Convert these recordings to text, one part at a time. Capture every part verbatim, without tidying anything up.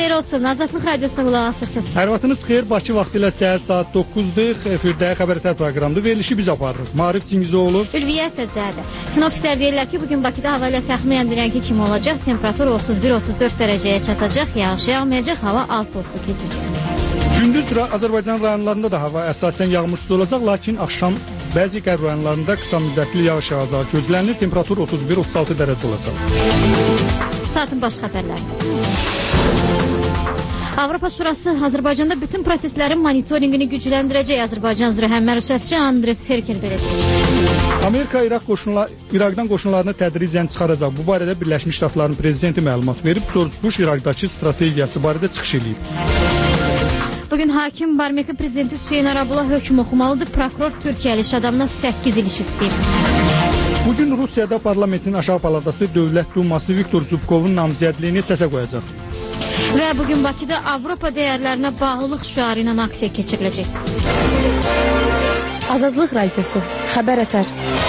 xeyir olsun. Azadlıq Radiosuna qulaq asırsınız. Hər vaxtınız xeyir. Bakı vaxtı ilə səhər saat doqquzdur. Efirdə xəbərlər proqramında verilişi biz aparırıq. Maarif Singizoğlu, Ülviyə Səccədə. Sinoptiklər deyirlər ki, bugün Bakıda hava ilə təxminən dünənki kimi olacaq. Temperatur otuz bir otuz dörd dərəcəyə çatacaq. Yağış yağmayacaq. Hava az buludlu keçəcək. Gündüz Azərbaycan rayonlarında da hava əsasən yağmursuz olacaq, lakin axşam bəzi qərb rayonlarında qısa müddətli yağış yağacağı gözlənilir. Temperatur otuz bir otuz altı dərəcə olacaq. Saatın baş xəbərləri. Avropa Şurası Azərbaycanda bütün proseslərin monitorinqini gücləndirəcək. Azərbaycan üzrə həmmər səsiçi Andres Herkel belə deyir. Amerika İraq qoşunlar İraqdan qoşunlarını tədricən çıxaracaq. Bu barədə Birləşmiş Ştatların prezidenti məlumat verib. George Bush İraqdakı strategiyası barədə çıxış edib. Bugün hakim Barmeki prezidenti Hüseyn Arabula hökm oxumalıdır. Prokuror Türkiyə iş adamına səkkiz il iş istəyib. Bugün Rusiyada parlamentin aşağı palatası Dövlət Duması Viktor Zubkovun namizədliyini səsə qoyacaq. Və bugün Bakıda Avropa dəyərlərinə bağlılıq şüarı ilə aksiya keçiriləcək. Azadlıq Radiosu, xəbər ətər.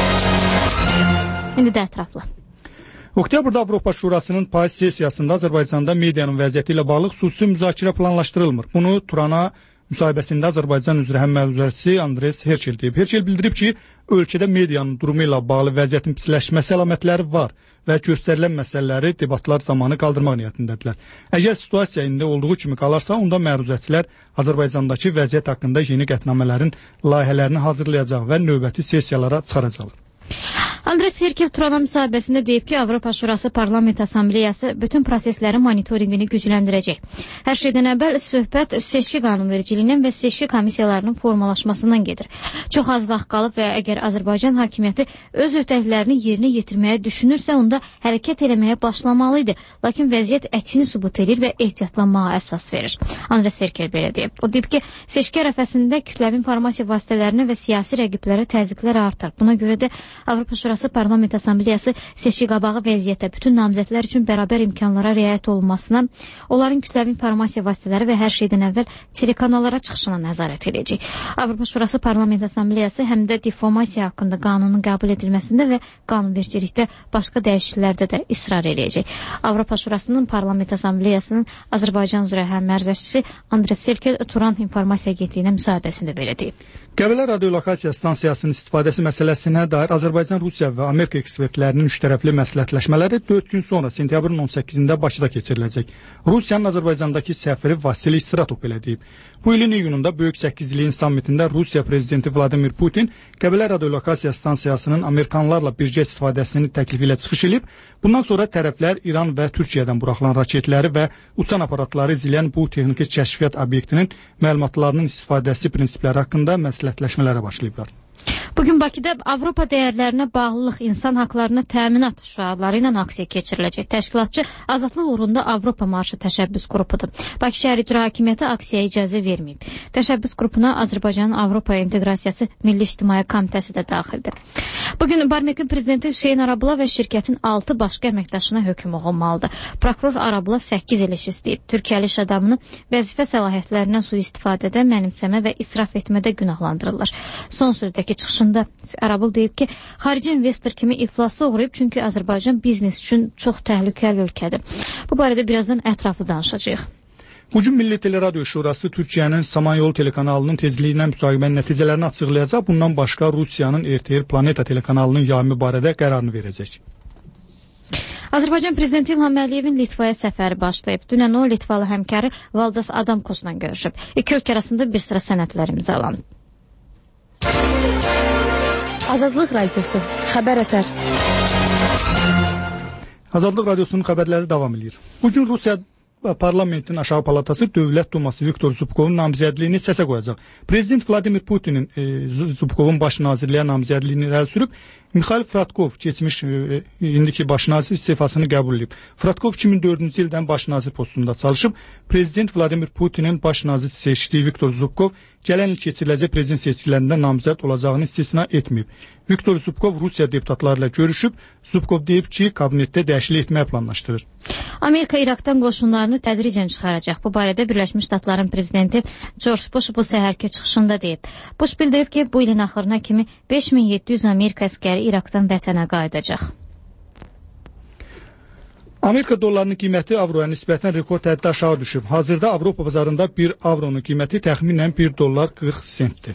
İndi də ətraflı. Oktyabrda Avropa Şurasının payız sessiyasında Azərbaycanda medianın vəziyyəti ilə bağlı xüsusi müzakirə planlaşdırılmır. Bunu Turana müsahibəsində Azərbaycan üzrə həmməruzərçisi Andres Herkel deyib. Herkel bildirib ki, ölkədə medianın durumu ilə bağlı vəziyyətin pisləşməsi əlamətləri var və göstərilən məsələləri debatlar zamanı qaldırmaq niyyətindədirlər. Əgər situasiya indi olduğu kimi qalarsa, onda məruzətçilər Azərbaycandakı vəziyyət haqqında yeni qətnamələrin layihələrini hazırlayacaq və növbəti sessiyalara çıxaracaqlar. Andres Herkel Turana müsahibəsində deyib ki, Avropa Şurası Parlament Assambleyası bütün proseslərin monitorinqini gücləndirəcək. Hər şeydən əvvəl söhbət seçki qanunvericiliyindən və seçki komissiyalarının formalaşmasından gedir. Çox az vaxt qalıb və əgər Azərbaycan hakimiyyəti öz öhdəliklərini yerinə yetirməyə düşünürsə, onda hərəkət eləməyə başlamalıydı. Lakin vəziyyət əksini sübut edir və ehtiyatlanmağa əsas verir. Andres Herkel belə deyib. O deyib ki, seçki ərəfəsində kütləvi informasiya vasitələrinə və siyasi rəqiblərə təzyiqlər artar. Buna görə də Avropa Şurası Parlament Assambleyası seçki qabağı vəziyyətə bütün namizədlər üçün bərabər imkanlara riayət olunmasına, onların kütləvi informasiya vasitələri və hər şeydən əvvəl telekanallara çıxışına nəzarət edəcək. Avropa Şurası Parlament Assambleyası həm də difamasiya haqqında qanunun qəbul edilməsində və qanunvericilikdə başqa dəyişikliklərdə də israr edəcək. Avropa Şurasının Parlament Assambleyasının Azərbaycan üzrə həmməruzərçisi Andres Herkel Turan İnformasiya Agentliyinə müsahibəsində belə deyib. Qəbələ radiolokasiya stansiyasının istifadəsi məsələsinə dair Azərbaycan, Rusiya və Amerika ekspertlərinin üçtərəfli məsləhətləşmələri dörd gün sonra sentyabrın on səkkizində Bakıda keçiriləcək. Rusiyanın Azərbaycandakı səfiri Vasili Istratov belə deyib. Bu ilin iyununda Böyük Səkkizliyin sammitində Rusiya prezidenti Vladimir Putin Qəbələ radiolokasiya stansiyasının Amerikanlarla birgə istifadəsini təklif ilə çıxış edib. Bundan sonra tərəflər İran və Türkiyədən buraxılan raketləri və uçan aparatları izləyən bu texniki kəşfiyyat obyektinin məlumatlarının istifadəsi prinsipləri haqqında məsləhətləşmələrə başlayıblar. Bugün Bakıda Avropa dəyərlərinə bağlılıq, insan haqlarına təminat şüarları ilə aksiya keçiriləcək. Təşkilatçı Azadlıq uğrunda Avropa marşı təşəbbüs qrupudur. Bakı şəhər icra hakimiyyəti aksiyaya icazə verməyib. Təşəbbüs qrupuna Azərbaycanın Avropaya inteqrasiyası Milli İctimai Komitəsi də daxildir. Bugün Barmekin prezidenti Hüseyn Arabula və şirkətin altı başqa əməkdaşına hökm oxunmalıdır. Prokuror Arabula səkkiz il iş istəyib. Türkiyəli iş adamını vəzifə səlahiyyətlərindən sui-istifadədə, mənimsəmə və israf etmədə günahlandırırlar. Son sözdəki çıxışında Arabul deyib ki, xarici investor kimi iflasa uğrayıb, çünki Azərbaycan biznes üçün çox təhlükəli ölkədir. Bu barədə birazdan ətraflı danışacağıq. Bugün Milli Teleradio Şurası Türkiyənin Samanyolu telekanalının tezliyindən müsahibənin nəticələrini açıqlayacaq. Bundan başqa Rusiyanın R T R Planeta telekanalının yayımı barədə qərarını verəcək. Azərbaycan prezidenti İlham Əliyevin Litvaya səfəri başlayıb. Dünən o Litvalı həmkarı Valdas Adamkosla görüşüb. İki ölkə arasında bir sıra sənədlər imzalanıb. Azadlıq Radiosu, xəbər ətər. Azadlıq Radiosunun xəbərləri davam edir. Bugün Rusiya Parlamentin aşağı palatası Dövlət Duması Viktor Zubkovun namizədliyini səsə qoyacaq. Prezident Vladimir Putinin e, Zubkovun baş nazirliyə namizədliyini irəli sürüb. Mikhail Fratkov keçmiş e, indiki baş nazir istifasını qəbul edib. Fratkov iki min dördüncü ildən baş nazir postunda çalışıb. Prezident Vladimir Putinin baş nazir seçdiyi Viktor Zubkov gələn il keçiriləcək prezident seçkilərində namizəd olacağını istisna etməyib. Viktor Zubkov Rusiya deputatlarıyla görüşüb. Zubkov deyib ki, kabinetdə dəyişiklik etməyə planlaşdırır. Amerika İraqdan qoşunlarını tədricən çıxaracaq. Bu barədə Birləşmiş Ştatların prezidenti George Bush bu səhərki çıxışında deyib. Bush bildirib ki, bu ilin axırına kimi beş min yeddi yüz Amerika əskəri İraqdan vətənə qayıdacaq. Amerika dollarının qiyməti avroya nisbətən rekord həddə aşağı düşüb. Hazırda Avropa bazarında bir avronun qiyməti təxminən bir dollar qırx sentdir.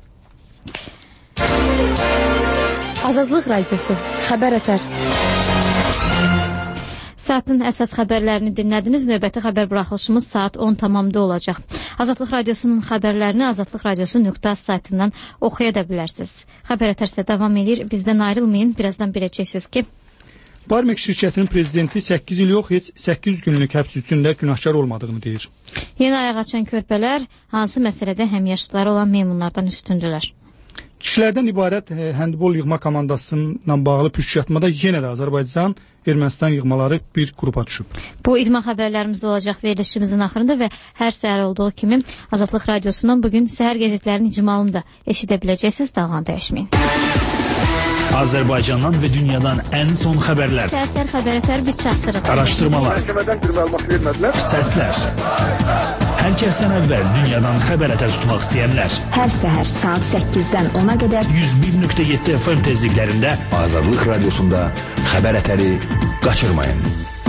Azadlıq Radiosu, Xəbər Ətər. Saatın əsas xəbərlərini dinlədiniz. Növbəti xəbər buraxılışımız saat on tamamda olacaq. Azadlıq Radiosunun xəbərlərini azadlıq radiosu nöqtə az saytından oxuya da bilərsiniz. Xəbər Ətərsə davam edir. Bizdən ayrılmayın. Birazdan biləcəksiniz ki, Barmek şirkətinin prezidenti səkkiz il yox, heç səkkiz yüz günlük həbs üçündə günahkar olmadığını deyir. Yeni ayaq açan körpələr hansı məsələdə həmyaşıdları olan meymunlardan üstündülər? Kişilərdən ibarət e, həndbol yığma komandasıyla bağlı püşkatmada yenə də Azərbaycan, Ermənistan yığmaları bir qrupa düşüb. Bu idman xəbərlərimizdə olacaq verilişimizin axırında və hər səhər olduğu kimi Azadlıq Radiosundan bugün səhər qəzetlərinin icmalını da eşidə biləcəksiniz. Dalğan dəyişməyin. Azərbaycandan və dünyadan ən son xəbərlər. Səhər xəbər Ətər biz çatdırırıq. Araşdırmalar. Məhkəmədən bir məlumat vermədilər. Səslər. Hər kəsdən əvvəl dünyadan xəbər ətər tutmaq istəyənlər. Hər səhər saat səkkizdən ona qədər yüz bir nöqtə yeddi F M tezliklərində Azadlıq Radiosunda xəbər ətəri qaçırmayın.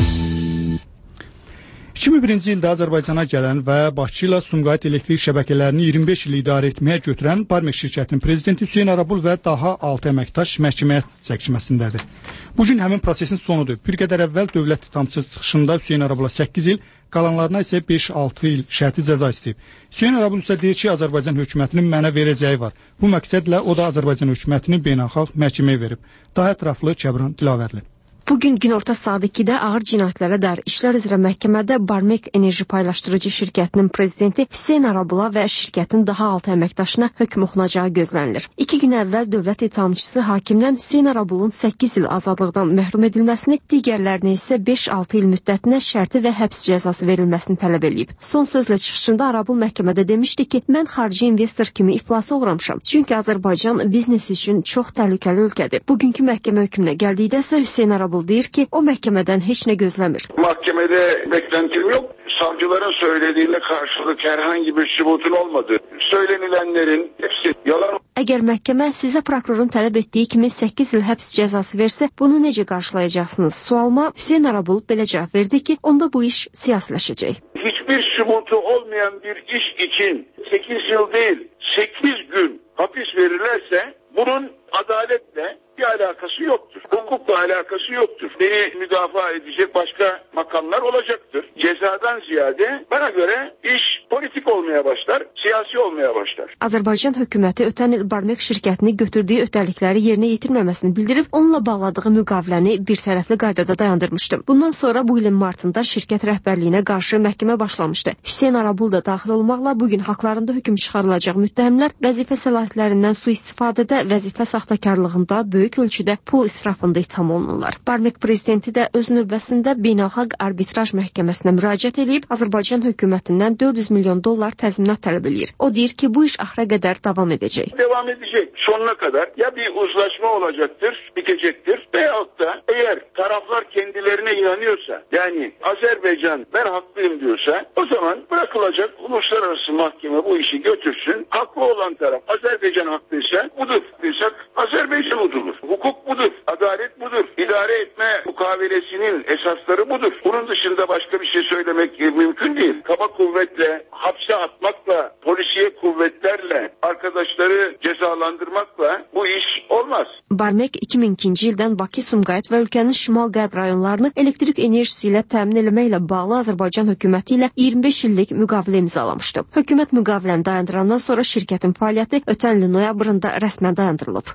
iki min birinci ildə Azərbaycana gələn və Bakı ilə Sumqayıt elektrik şəbəkələrini iyirmi beş il idarə etməyə götürən Barmek şirkətinin prezidenti Hüseyn Arabul və daha altı əməkdaş məhkəməyə çəkişməsindədir. Bugün həmin prosesin sonudur. Bir qədər əvvəl dövlət ittihamçısı çıxışında Hüseyn Arabula səkkiz il, qalanlarına isə beş altı il şərti cəza istəyib. Hüseyn Arabul isə deyir ki, Azərbaycan hökumətinin mənə verəcəyi var. Bu məqsədlə o da Azərbaycan hökumətini beynəlxalq məhkəməyə verib. Daha ətraflı Kəbran Dilavərli. Bugün günorta saat ikidə ağır cinayətlərə dair işlər üzrə məhkəmədə Barmek Enerji Paylaşdırıcı şirkətinin prezidenti Hüseyn Arabula və şirkətin daha altı əməkdaşına hökm oxunacağı gözlənilir. İki gün əvvəl dövlət ittihamçısı hakimdən Hüseyn Arabulun səkkiz il azadlıqdan məhrum edilməsini, digərlərinə isə beş altı il müddətinə şərti və həbs cəzası verilməsini tələb edib. Son sözlə çıxışında Arabul məhkəmədə demişdi ki, mən xarici investor kimi iflasa uğramışam. Çünki Azərbaycan biznes üçün çox təhlükəli ölkədir. Bugünkü məhkəmə hökmünə gəldikdə isə Hüseyn Arabul deyir ki, o məhkəmədən heç nə gözləmir. Mahkemede beklentim yok. Savcıların söylediğine karşılık herhangi bir sübutun olmadı. Söylenilenlerin hepsi yalan. Əgər məhkəmə sizə prokurorun tələb etdiyi kimi səkkiz il həbs cəzası versə, bunu necə qarşılayacaqsınız? Sualıma Hüseyn Arabul belə cavab verdi ki, onda bu iş siyasiləşəcək. Hiçbir sübutu olmayan bir iş için sekiz yıl değil, sekiz gün hapis verirlerse bunun adaletle bir alakası yoktur. Hukukla alakası yoktur. Beni müdafaa edecek başka makamlar olacaktır. Cezadan ziyade bana göre iş politik olmaya başlar, siyasi olmaya başlar. Azərbaycan hökuməti ötən il Barmek şirkətini götürdüyü öhdəlikləri yerinə yetirməməsini bildirib, onunla bağladığı müqaviləni bir tərəfli qaydada dayandırmışdı. Bundan sonra bu ilin martında şirkət rəhbərliyinə qarşı məhkəmə başlamışdı. Hüseyn Arabul da daxil olmaqla bugün haqlarında hökm çıxarılacaq müttəhimlər vəzifə səlahiyyətlərindən sui-istifadədə, vəzifə saxtakarlığında, böyük ölçüdə pul israfında itham olunurlar. Barmek prezidenti də öz növbəsində beynəlxalq arbitraj məhkəməsinə müraciət edib, Azərbaycan hökumətindən dörd yüz milyon dollar təzminat tələb edir. O deyir ki, bu iş axıra qədər davam edəcək. Devam edecek. Sonuna kadar ya bir uzlaşma olacaktır, bitecektir veyahut da eğer taraflar kendilerine inanıyorsa, yani Azerbaycan ben haklıyım diyorsa, o zaman bırakılacak, uluslararası mahkeme bu işi götürsün. Haklı olan taraf Azerbaycan haklıysa budur. Haklıysak Azerbaycan budur. Hukuk budur. Adalet budur. İdare etme mukavelesinin esasları budur. Bunun dışında başka bir şey söylemek mümkün değil. Kaba kuvvetle, hapse atmakla, polisiye kuvvetlerle, arkadaşları cezalandırmakla bu iş olmaz. Barmek iki min ikinci ildən Bakı, Sumqayıt və ölkənin şimal-qərb rayonlarını elektrik enerjisi ilə təmin etməklə bağlı Azərbaycan hökuməti ilə iyirmi beş illik müqavilə imzalamışdı. Hökumət müqaviləni dayandırandan sonra şirkətin fəaliyyəti ötən ilin noyabrında rəsmən dayandırılıb.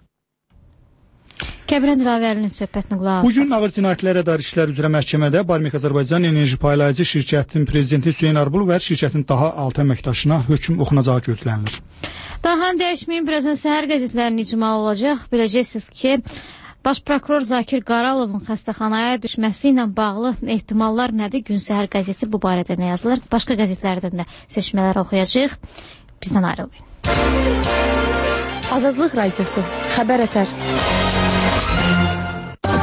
Kəbran Dilavərlinin söhbətini qulaq asaq. Bugün ağır cinayətlərə dair işlər üzrə məhkəmədə Barmek Azərbaycan Enerji Paylayıcı şirkətinin prezidenti Hüseyn Arabul və şirkətin daha altı əməkdaşına hökm oxunacağı gözlənilir. Daha dəyişməyin, birazdan səhər qəzetlərinin icma olacaq. Biləcəksiniz ki, Baş prokuror Zakir Qaralovun xəstəxanaya düşməsi ilə bağlı ehtimallar nədir? Gün səhər qəzeti bu barədə nə yazılır? Başqa qəzetlərdən də seçmələr oxuyacaq. Bizdən ayrılmayın. Azadlıq Radiosu, Xəbər Ətər.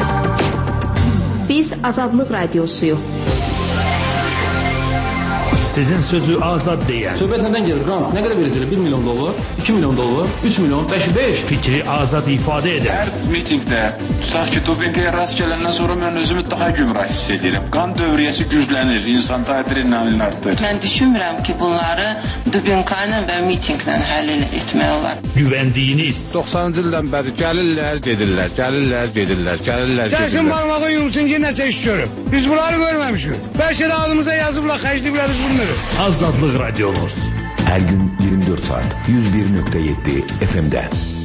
Biz Azadlıq Radiosuyuq. Sizin sözü azad deyən. Söhbət nədən gelir? Qrant nə qədər verəcəklər? bir milyon dollar, iki milyon dollar, üç milyon, beş, beş. Fikri azad ifadə edən. Hər mitingdə tutaq ki, dopinqaya rast gələndən sonra mən özümü daha gümrah hiss edirəm. Qan dövriyyəsi güclənir, insanda adrenalin artır. Mən düşünmürəm ki, bunları dopinqla və mitinqlə həll etmək olar. Güvəndiyiniz. doxsanıncı ildən bəri gəlirlər, gedirlər, gəlirlər, gedirlər, gəlirlər, gedirlər. Gəlsin barmağı yumsun ki, nəsə iş görüb. Biz bunları görməmişik. Bəlkə də adımıza yazıblar, xərcliyiblər, biz bilmirik. Azadlıq Radiomuz. Her gün yirmi dört saat yüz bir nokta yedi F M'de.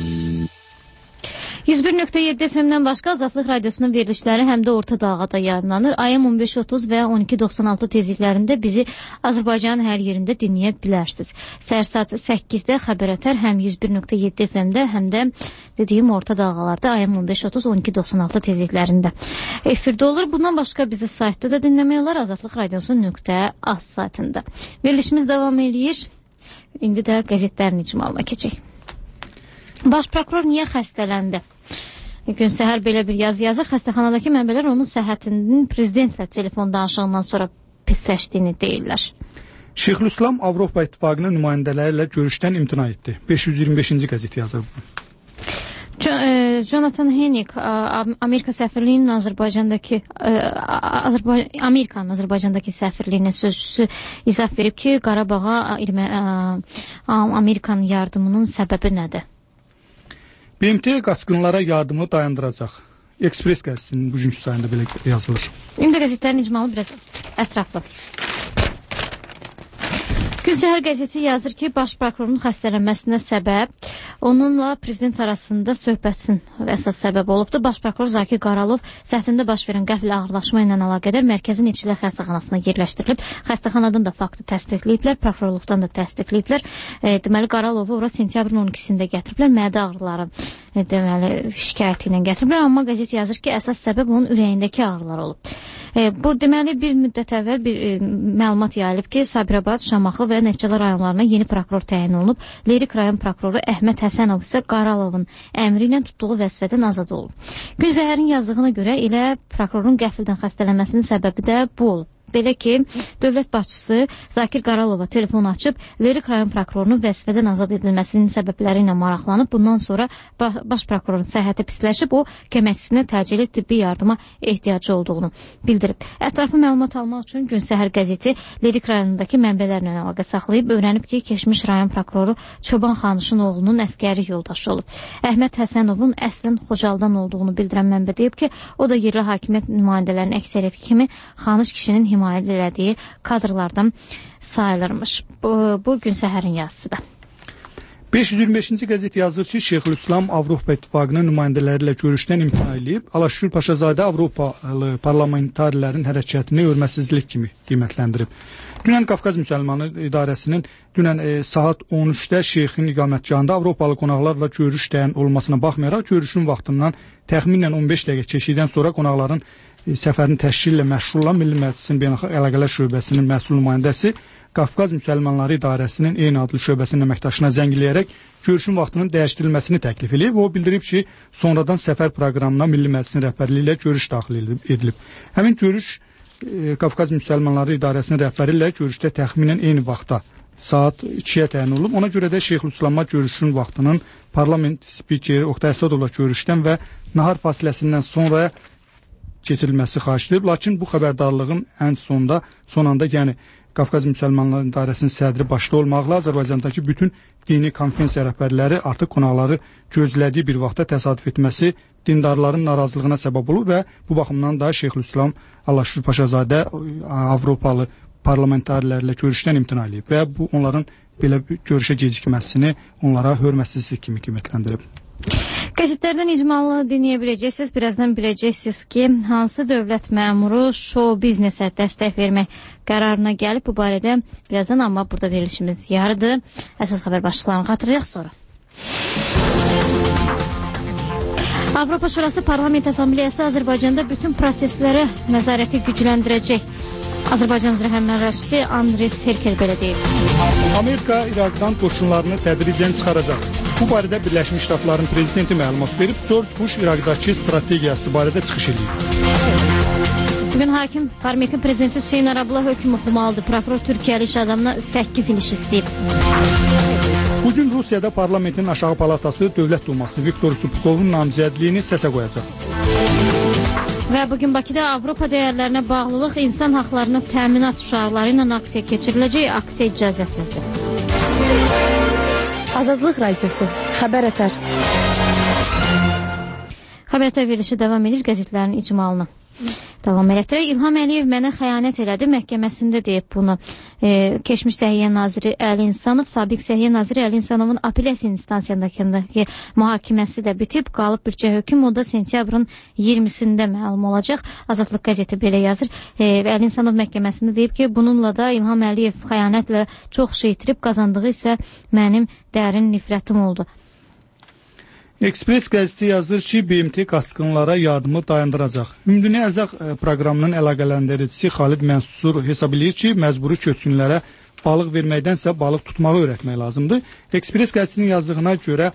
yüz bir nöqtə yeddi F M-dən başqa Azadlıq Radiosunun verilişləri həm də Orta Dağada yayınlanır. A M on beş otuz və on iki doxsan altı tezliklərində bizi Azərbaycanın hər yerində dinləyə bilərsiniz. Səhər saat səkkizdə xəbər ətər həm yüz bir nöqtə yeddi F M-də, həm də dediyim Orta Dağlarda A M on beş otuz on iki doxsan altı tezliklərində efirdə olur. Bundan başqa bizi saytda da dinləmək olar, Azadlıq Radiosunun nöqtə az saytında. Verilişimiz davam edir. İndi də qəzetlərin icmalına keçək. Baş prokuror niyə xəstələndi? Gün səhər belə bir yazı yazır. Xəstəxanadakı mənbələr onun səhhətinin prezidentlə telefon danışığından sonra pisləşdiyini deyirlər. Şeyxülislam Avropa İttifaqının nümayəndələri ilə görüşdən imtina etdi. beş yüz iyirmi beşinci qəzet yazır. Jonathan Hennick, Amerika səfirliyinin Azərbaycandakı Azərbaycan Amerikanın Azərbaycandakı səfirliyinin sözçüsü izah verib ki, Qarabağa Amerikanın yardımının səbəbi nədir? B M T qaçqınlara yardımı dayandıracaq. Ekspres qəzetinin bugünkü sayında belə yazılır. İndi qəzetlərin icmalı biraz ətraflı. Gün səhər qəzeti yazır ki, baş prokurorun xəstələnməsinə səbəb onunla prezident arasında söhbətin əsas səbəb olubdur. Baş prokuror Zakir Qaralov səthində baş verən qəfil ağırlaşma ilə əlaqədar mərkəzin İlçilər xəstəxanasına yerləşdirilib. Xəstəxanadan da faktı təsdiqləyiblər, prokurorluqdan da təsdiqləyiblər. E, deməli Qaralovu ora sentyabrın on ikisində gətiriblər. Mədə ağrıları e, deməli şikayəti ilə gətiriblər, amma qəzet yazır ki, əsas səbəb onun ürəyindəki ağrılar olub. E, bu deməli bir müddət əvvəl bir e, məlumat yayılıb ki, Sabirabad, Şamaxı və Neftçala rayonlarına yeni prokuror təyin olunub. Lerik rayon prokuroru Əhməd Həsənov isə Qaralovun əmri ilə tutduğu vəzifədən azad olub. Gün səhərin yazdığına görə elə prokurorun qəfildən xəstələnməsinin səbəbi də bu olub. Belə ki, dövlət başçısı Zakir Qaralova telefon açıb Lerik rayon prokurorunun vəzifədən azad edilməsinin səbəbləri ilə maraqlanıb. Bundan sonra baş prokurorun səhhəti pisləşib, o köməkçisinə təcili tibbi yardıma ehtiyacı olduğunu bildirib. Ətraflı məlumat almaq üçün Gün Səhər qəzeti Lerik rayonundakı mənbələrlə əlaqə saxlayıb öyrənib ki, keçmiş rayon prokuroru Çoban Xanışın oğlunun əskəri yoldaşı olub. Əhməd Həsənovun əslən Xocaldan olduğunu bildirən mənbə deyib ki, o da yerli hakimiyyət nümayəndələrinin əksəriyyəti kimi Xanış kişinin himayəsi himayət elədiyi kadrlardan sayılırmış. Bu, bu Gün Səhərin yazısıdır. beş yüz iyirmi beşinci qəzet yazır ki, Şeyxülislam Avropa İttifaqının nümayəndələri ilə görüşdən imtina edib. Alaşür Paşazadə Avropalı parlamentarlərin hərəkətini hörmətsizlik kimi qiymətləndirib. Dünən Qafqaz Müsəlmanı İdarəsinin dünən e, saat on üçdə Şeyxin iqamətgahında Avropalı qonaqlarla görüş təyin olmasına baxmayaraq, görüşün vaxtından təxminən on beş dəqiqə keçdikdən sonra qonaqların e, səfərini təşkil ilə məşğul olan Milli Məclisin Beynəlxalq Əlaqələr Şöbəsinin məsul nümayəndəsi Qafqaz Müsəlmanları İdarəsinin eyni adlı şöbəsinin əməkdaşına zəngləyərək görüşün vaxtının dəyişdirilməsini təklif edib. O bildirib ki, sonradan səfər proqramına Milli Məclisin rəhbərliyi ilə görüş daxil edilib. Həmin görüş e, Qafqaz Müsəlmanları İdarəsinin rəhbəri ilə görüşdə təxminən eyni vaxtda saat ikiyə təyin olunub. Ona görə də Şeyxülislamla görüşün vaxtının parlament spikeri Oqtay Əsədovla görüşdən və nahar fasiləsindən sonra keçirilməsi xahiş edilib. Lakin bu xəbərdarlığın ən sonda, son anda, yəni Qafqaz Müsəlmanları İdarəsinin sədri başda olmaqla Azərbaycandakı bütün dini konferensiya rəhbərləri artıq qonaqları gözlədiyi bir vaxtda təsadüf etməsi dindarların narazılığına səbəb olub və bu baxımdan da Şeyxülislam Alaşür Paşazadə Avropalı parlamentarlərlə görüşdən imtina edib və bu onların belə bir görüşə gecikməsini onlara hörmətsizlik kimi qiymətləndirib. Qəzetlərdən icmalı dinləyə biləcəksiniz. Birazdan biləcəksiniz ki, hansı dövlət məmuru show biznesə dəstək vermək qərarına gəlib. Bu barədə birazdan, amma burada verilişimiz yarıdır. Əsas xəbər başlıqlarını xatırlayaq sonra. Avropa Şurası Parlament Assambleyası Azərbaycanda bütün proseslərə nəzarəti gücləndirəcək. Azərbaycan üzrə həmrəşçisi Andres Herkel belə deyib. Amerika İraqdan qoşunlarını tədricən çıxaracaq. Bu barədə Birləşmiş Ştatların prezidenti məlumat verib, George Bush İraqdakı strategiyası barədə çıxış edib. Bugün hakim Barmekin prezidenti Hüseyin Arabullah hökm oxumalıdır. Prokuror Türkiyəli iş adamına səkkiz il iş istəyib. Bugün Rusiyada parlamentin aşağı palatası Dövlət Duması Viktor Zubkovun namizədliyini səsə qoyacaq. Və bugün Bakıda Avropa dəyərlərinə bağlılıq insan haqlarını təminat şüarları ilə aksiya keçiriləcək. Aksiya icazəsizdir. Azadlıq Radiosu, Xəbər Ətər. Xəbər Ətər verilişi davam edir qəzetlərin icmalına. Davam elətdirək. İlham Əliyev mənə xəyanət elədi məhkəməsində deyib bunu. E, keçmiş Səhiyyə Naziri Əli İnsanov, sabiq Səhiyyə Naziri Əli İnsanovun apellyasiya instansiyasındakı mühakiməsi də bitib, qalıb bircə hökm, o da sentyabrın iyirmisində məlum olacaq. Azadlıq qəzeti belə yazır. E, Əli İnsanov məhkəməsində deyib ki, bununla da İlham Əliyev xəyanətlə çox şey itirib, qazandığı isə mənim dərin nifrətim oldu. Ekspres qəzeti yazır ki, B M T qaçqınlara yardımı dayandıracaq. Ümumdünya Ərzaq proqramının əlaqələndiricisi Xalid Mənsur hesab edir ki, məcburi köçkünlərə balıq verməkdənsə balıq tutmağı öyrətmək lazımdır. Ekspres qəzetinin yazdığına görə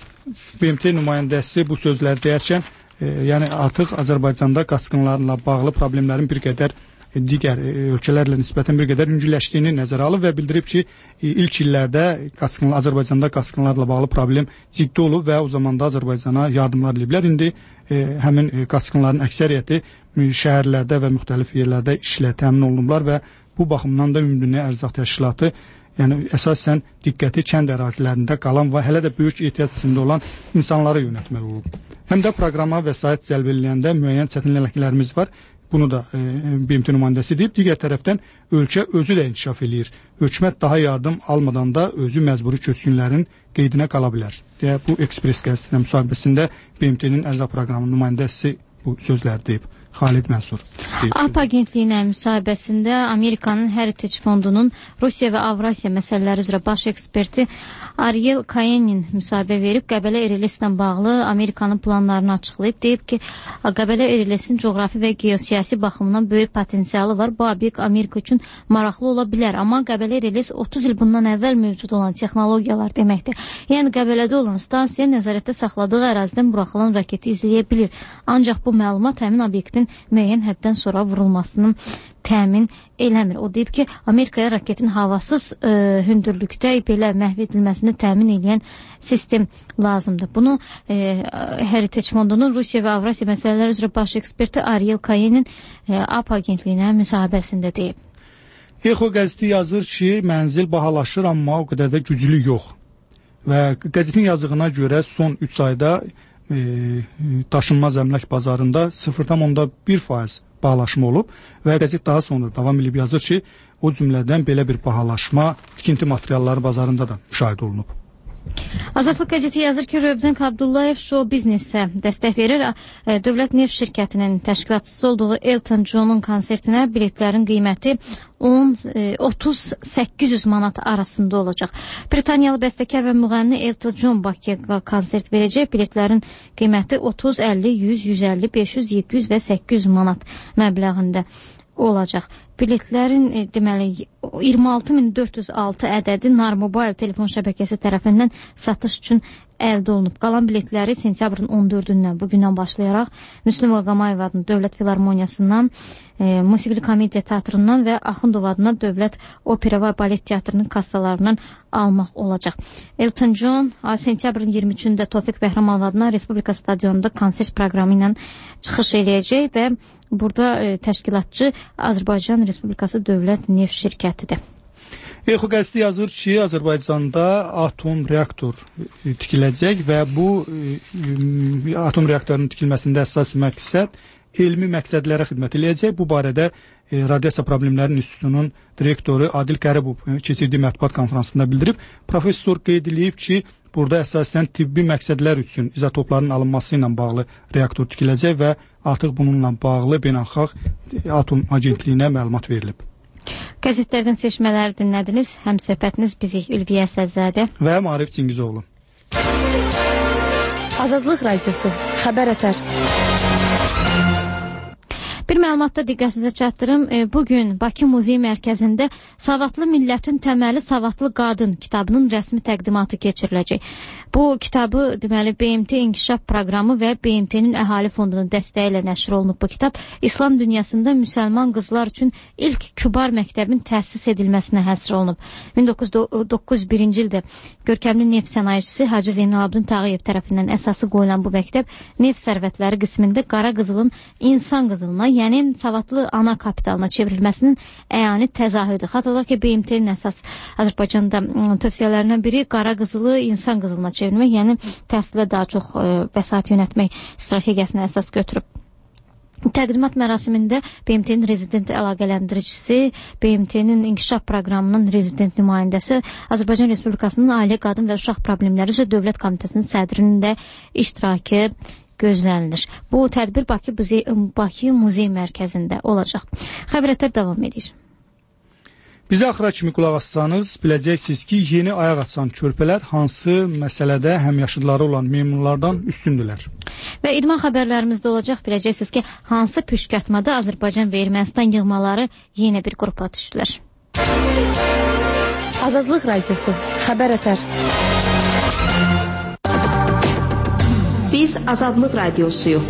B M T nümayəndəsi bu sözləri deyərkən, e, yəni artıq Azərbaycanda qaçqınlarla bağlı problemlərin bir qədər digər ölkələrlə nisbətən bir qədər yüngülləşdiyini nəzərə alıb və bildirib ki, ilk illərdə qaçqınlar, Azərbaycanda qaçqınlarla bağlı problem ciddi olub və o zamanda Azərbaycana yardımlar ediblər. İndi e, həmin qaçqınların əksəriyyəti şəhərlərdə və müxtəlif yerlərdə işlə təmin olunublar və bu baxımdan da Ümumdünya Ərzaq Təşkilatı yəni əsasən diqqəti kənd ərazilərində qalan və hələ də böyük ehtiyac içində olan insanlara yönəltmək olub. Həm də proqrama vəsait cəlb ediləyəndə müəyyən çətinliklərimiz var. Bunu da e, B M T nümayəndəsi deyib. Digər tərəfdən ölkə özü də inkişaf eləyir. Hökumət daha yardım almadan da özü məcburi köçkünlərin qeydinə qala bilər. Deyə bu Ekspres qəzetinin müsahibəsində B M T-nin ərzaq proqramının nümayəndəsi bu sözləri deyib. Xalid Mənsur. A P agentliyinə müsahibəsində Amerikanın Heritage Fondunun Rusiya və Avrasiya məsələləri üzrə baş eksperti Ariel Kayenin müsahibə verib, Qəbələ Ereğlislə bağlı Amerikanın planlarını açıqlayıb. Deyib ki, Qəbələ Ereğlisin coğrafi və geosiyasi baxımından böyük potensialı var. Bu obyekt Amerika üçün maraqlı ola bilər. Amma Qəbələ Ereğlis otuz il bundan əvvəl mövcud olan texnologiyalar deməkdir. Yəni Qəbələdə olan stansiya nəzarətdə saxladığı ərazidən buraxılan raketi izləyə bilir. Ancaq bu məlumat həmin obyektin müəyyən həddən sonra vurulmasının təmin eləmir. O deyib ki, Amerikaya raketin havasız e, hündürlükdə belə məhv edilməsini təmin edən sistem lazımdır. Bunu e, Heritage Fondunun Rusiya və Avrasiya məsələləri üzrə baş eksperti Ariel Kayenin e, A P agentliyinə müsahibəsində deyib. Exo qəzeti yazır ki, mənzil bahalaşır, amma o qədər də güclü yox. Və qəzetin yazdığına görə son üç ayda E, daşınmaz əmlak bazarında sıfır tam onda bir faiz bahalaşma olub və qəzet daha sonra davam edib yazır ki, o cümlədən belə bir bahalaşma tikinti materialları bazarında da müşahidə olunub. Azadlıq qəzeti yazır ki, Rövzən Abdullayev show biznesə dəstək verir. Dövlət Neft şirkətinin təşkilatçısı olduğu Elton John'un konsertinə biletlərin qiyməti otuz səkkiz yüz manat arasında olacaq. Britaniyalı bəstəkar və müğənni Elton John Bakıya konsert verəcək. Biletlərin qiyməti otuz, əlli, yüz, yüz əlli, beş yüz, yeddi yüz və səkkiz yüz manat məbləğində olacaq. Biletlərin e, deməli iyirmi altı min dörd yüz altı ədədi Nar Mobile telefon şəbəkəsi tərəfindən satış üçün əldə olunub. Qalan biletləri sentyabrın on dördündən bugündən başlayaraq Müslüm Ağamayev adına Dövlət Filarmoniyasından, e, Musiqili Komediya Teatrından və Axundov adına Dövlət Opera və Balet Teatrının kassalarından almaq olacaq. Elton John sentyabrın iyirmi üçündə Tofiq Bəhramanov adına Respublika Stadionunda konsert proqramı ilə çıxış eləyəcək və burada e, təşkilatçı Azərbaycan Respublikası Dövlət Neft şirkətidir. Exo qəzeti yazır ki, Azərbaycanda atom reaktor tikiləcək və bu e, atom reaktorunun tikilməsində əsas məqsəd elmi məqsədlərə xidmət edəcək. Bu barədə e, Radiasiya Problemlərinin İnstitutunun direktoru Adil Qəribov keçirdiyi mətbuat konfransında bildirib. Professor qeyd edib ki, burada əsasən tibbi məqsədlər üçün izotopların alınması ilə bağlı reaktor tikiləcək və artıq bununla bağlı beynəlxalq atom agentliyinə məlumat verilib. Qəzetlərdən seçmələri dinlədiniz. Həm söhbətiniz bizi Ülviyə Səzzadə və Marif Cingizoğlu. Azadlıq Radiosu, Xəbər Ətər. Bir məlumatda diqqətinizə çatdırım. Bugün Bakı Muzey Mərkəzində Savadlı Millətin Təməli Savadlı Qadın kitabının rəsmi təqdimatı keçiriləcək. Bu kitabı deməli B M T İnkişaf Proqramı və B M T'nin Əhali Fondunun dəstəyi ilə nəşr olunub. Bu kitab İslam dünyasında müsəlman qızlar üçün ilk kübar məktəbin təsis edilməsinə həsr olunub. min doqquz yüz doxsan birinci ildə görkəmli neft sənayecisi Hacı Zeynalabdin Tağıyev tərəfindən əsası qoyulan bu məktəb neft sərvətləri qismində qara qızılın insan qızılına, yəni savadlı ana kapitalına çevrilməsinin əyani təzahürüdür. Xatırladaq ki, B M T'nin əsas Azərbaycanda tövsiyələrindən biri qara qızılı insan qızılına çevirmək, yəni təhsilə daha çox e, vəsait yönətmək strategiyasına əsas götürüb. Təqdimat mərasimində B M T'nin rezident əlaqələndiricisi, B M T'nin İnkişaf Proqramının rezident nümayəndəsi, Azərbaycan Respublikasının Ailə, Qadın və Uşaq Problemləri üzrə Dövlət Komitəsinin sədrinin də iştirakı gözlənilir. Bu tədbir Bakı, Bakı Muzey Mərkəzində olacaq. Xəbərətlər davam edir. Bizə axıra kimi qulaq assanız, biləcəksiniz ki, yeni ayaq açan körpələr hansı məsələdə həmyaşıdları olan meymunlardan üstündülər. Və idman xəbərlərimizdə olacaq, biləcəksiniz ki, hansı püşkatmada Azərbaycan və Ermənistan yığmaları yenə bir qrupa düşdülər. Azadlıq Radiosu, xəbər ətər. Biz Azadlıq Radiosuyuq.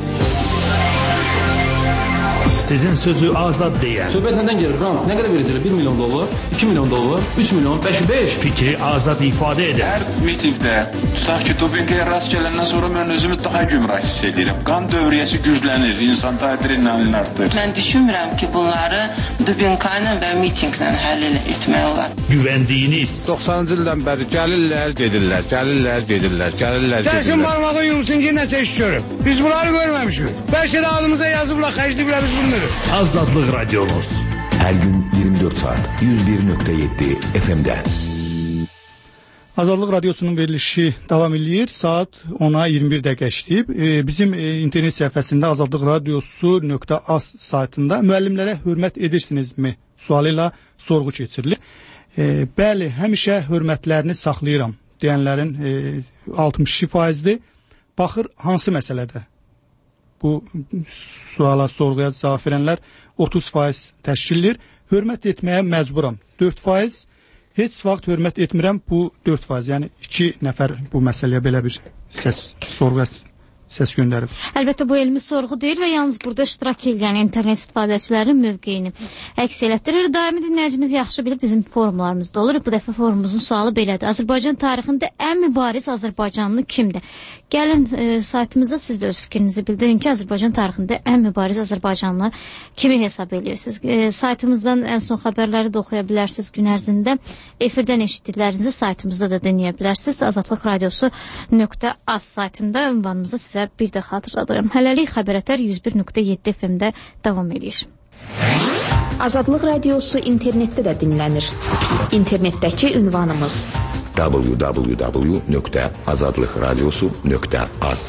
Sizin sözü azad deyən. Söhbət nədən gelir? Ram, nə qədər verəcəklər? bir milyon dollar, iki milyon dollar, üç milyon, beş, beş. Fikri azad ifadə edən. Hər mitingdə, tutaq ki, dopinqaya rast gələndən sonra mən özümü daha gümrah hiss edirəm. Qan dövriyyəsi güclənir, insan adrenalin artır. Mən düşünmürəm ki, bunları dopinqla və mitinglə həll etmək olar. Güvəndiyiniz. doxsanıncı ildən bəri gəlirlər, gedirlər, gəlirlər, gedirlər, gəlirlər, gedirlər. Gəlsin barmağı yumsun ki, nəsə iş görür. Biz bunları görməmişik. Bəlkə də ağzımıza yazıblar, xərcliblər biz bunları. Azadlıq Radiomuz. Her gün yirmi dört saat yüz bir nokta yedi F M'de. Azadlıq Radiosunun verilişi davam edir. Saat ona iyirmi bir dəqiqə işləyib. E, bizim e, internet səhifəsində azadlıq radiosu nöqtə az saytında müəllimlərə hörmət edirsinizmi sualı ilə sorğu keçirilir. E, bəli, həmişə hörmətlərini saxlayıram deyənlərin e, altmış iki faizdir. Baxır hansı məsələdə? Bu suala, sorğuya cavab verənlər otuz faiz təşkildir. Hörmət etməyə məcburam dörd faiz. Heç vaxt hörmət etmirəm, bu dörd faiz. Yəni iki nəfər bu məsələyə belə bir səs, sorğuya səs göndərib. Əlbəttə bu elmi sorğu deyil və yalnız burada iştirak edən internet istifadəçilərinin mövqeyini əks elətdirir. Daimi dinləyicimiz yaxşı bilib bizim forumlarımızda olur. Bu dəfə forumumuzun sualı belədir. Azərbaycan tarixində ən mübariz Azərbaycanlı kimdir? Gəlin e, saytımızda siz də öz fikrinizi bildirin ki, Azərbaycan tarixində ən mübariz Azərbaycanlı kimi hesab edirsiniz? E, saytımızdan ən son xəbərləri də oxuya bilərsiniz gün ərzində. Efirdən eşitdiklərinizi saytımızda da dinləyə bilərsiniz. Azadlıq Radiosu nöqtə az saytında ünvanımızı sizə bir də xatırladıram. Hələlik xəbərətər yüz bir nöqtə yeddi F M'də davam edir. Azadlıq Radiosu internetdə də dinlənir. İnternetdəki ünvanımız w w w nöqtə azadlıq radiosu nöqtə az.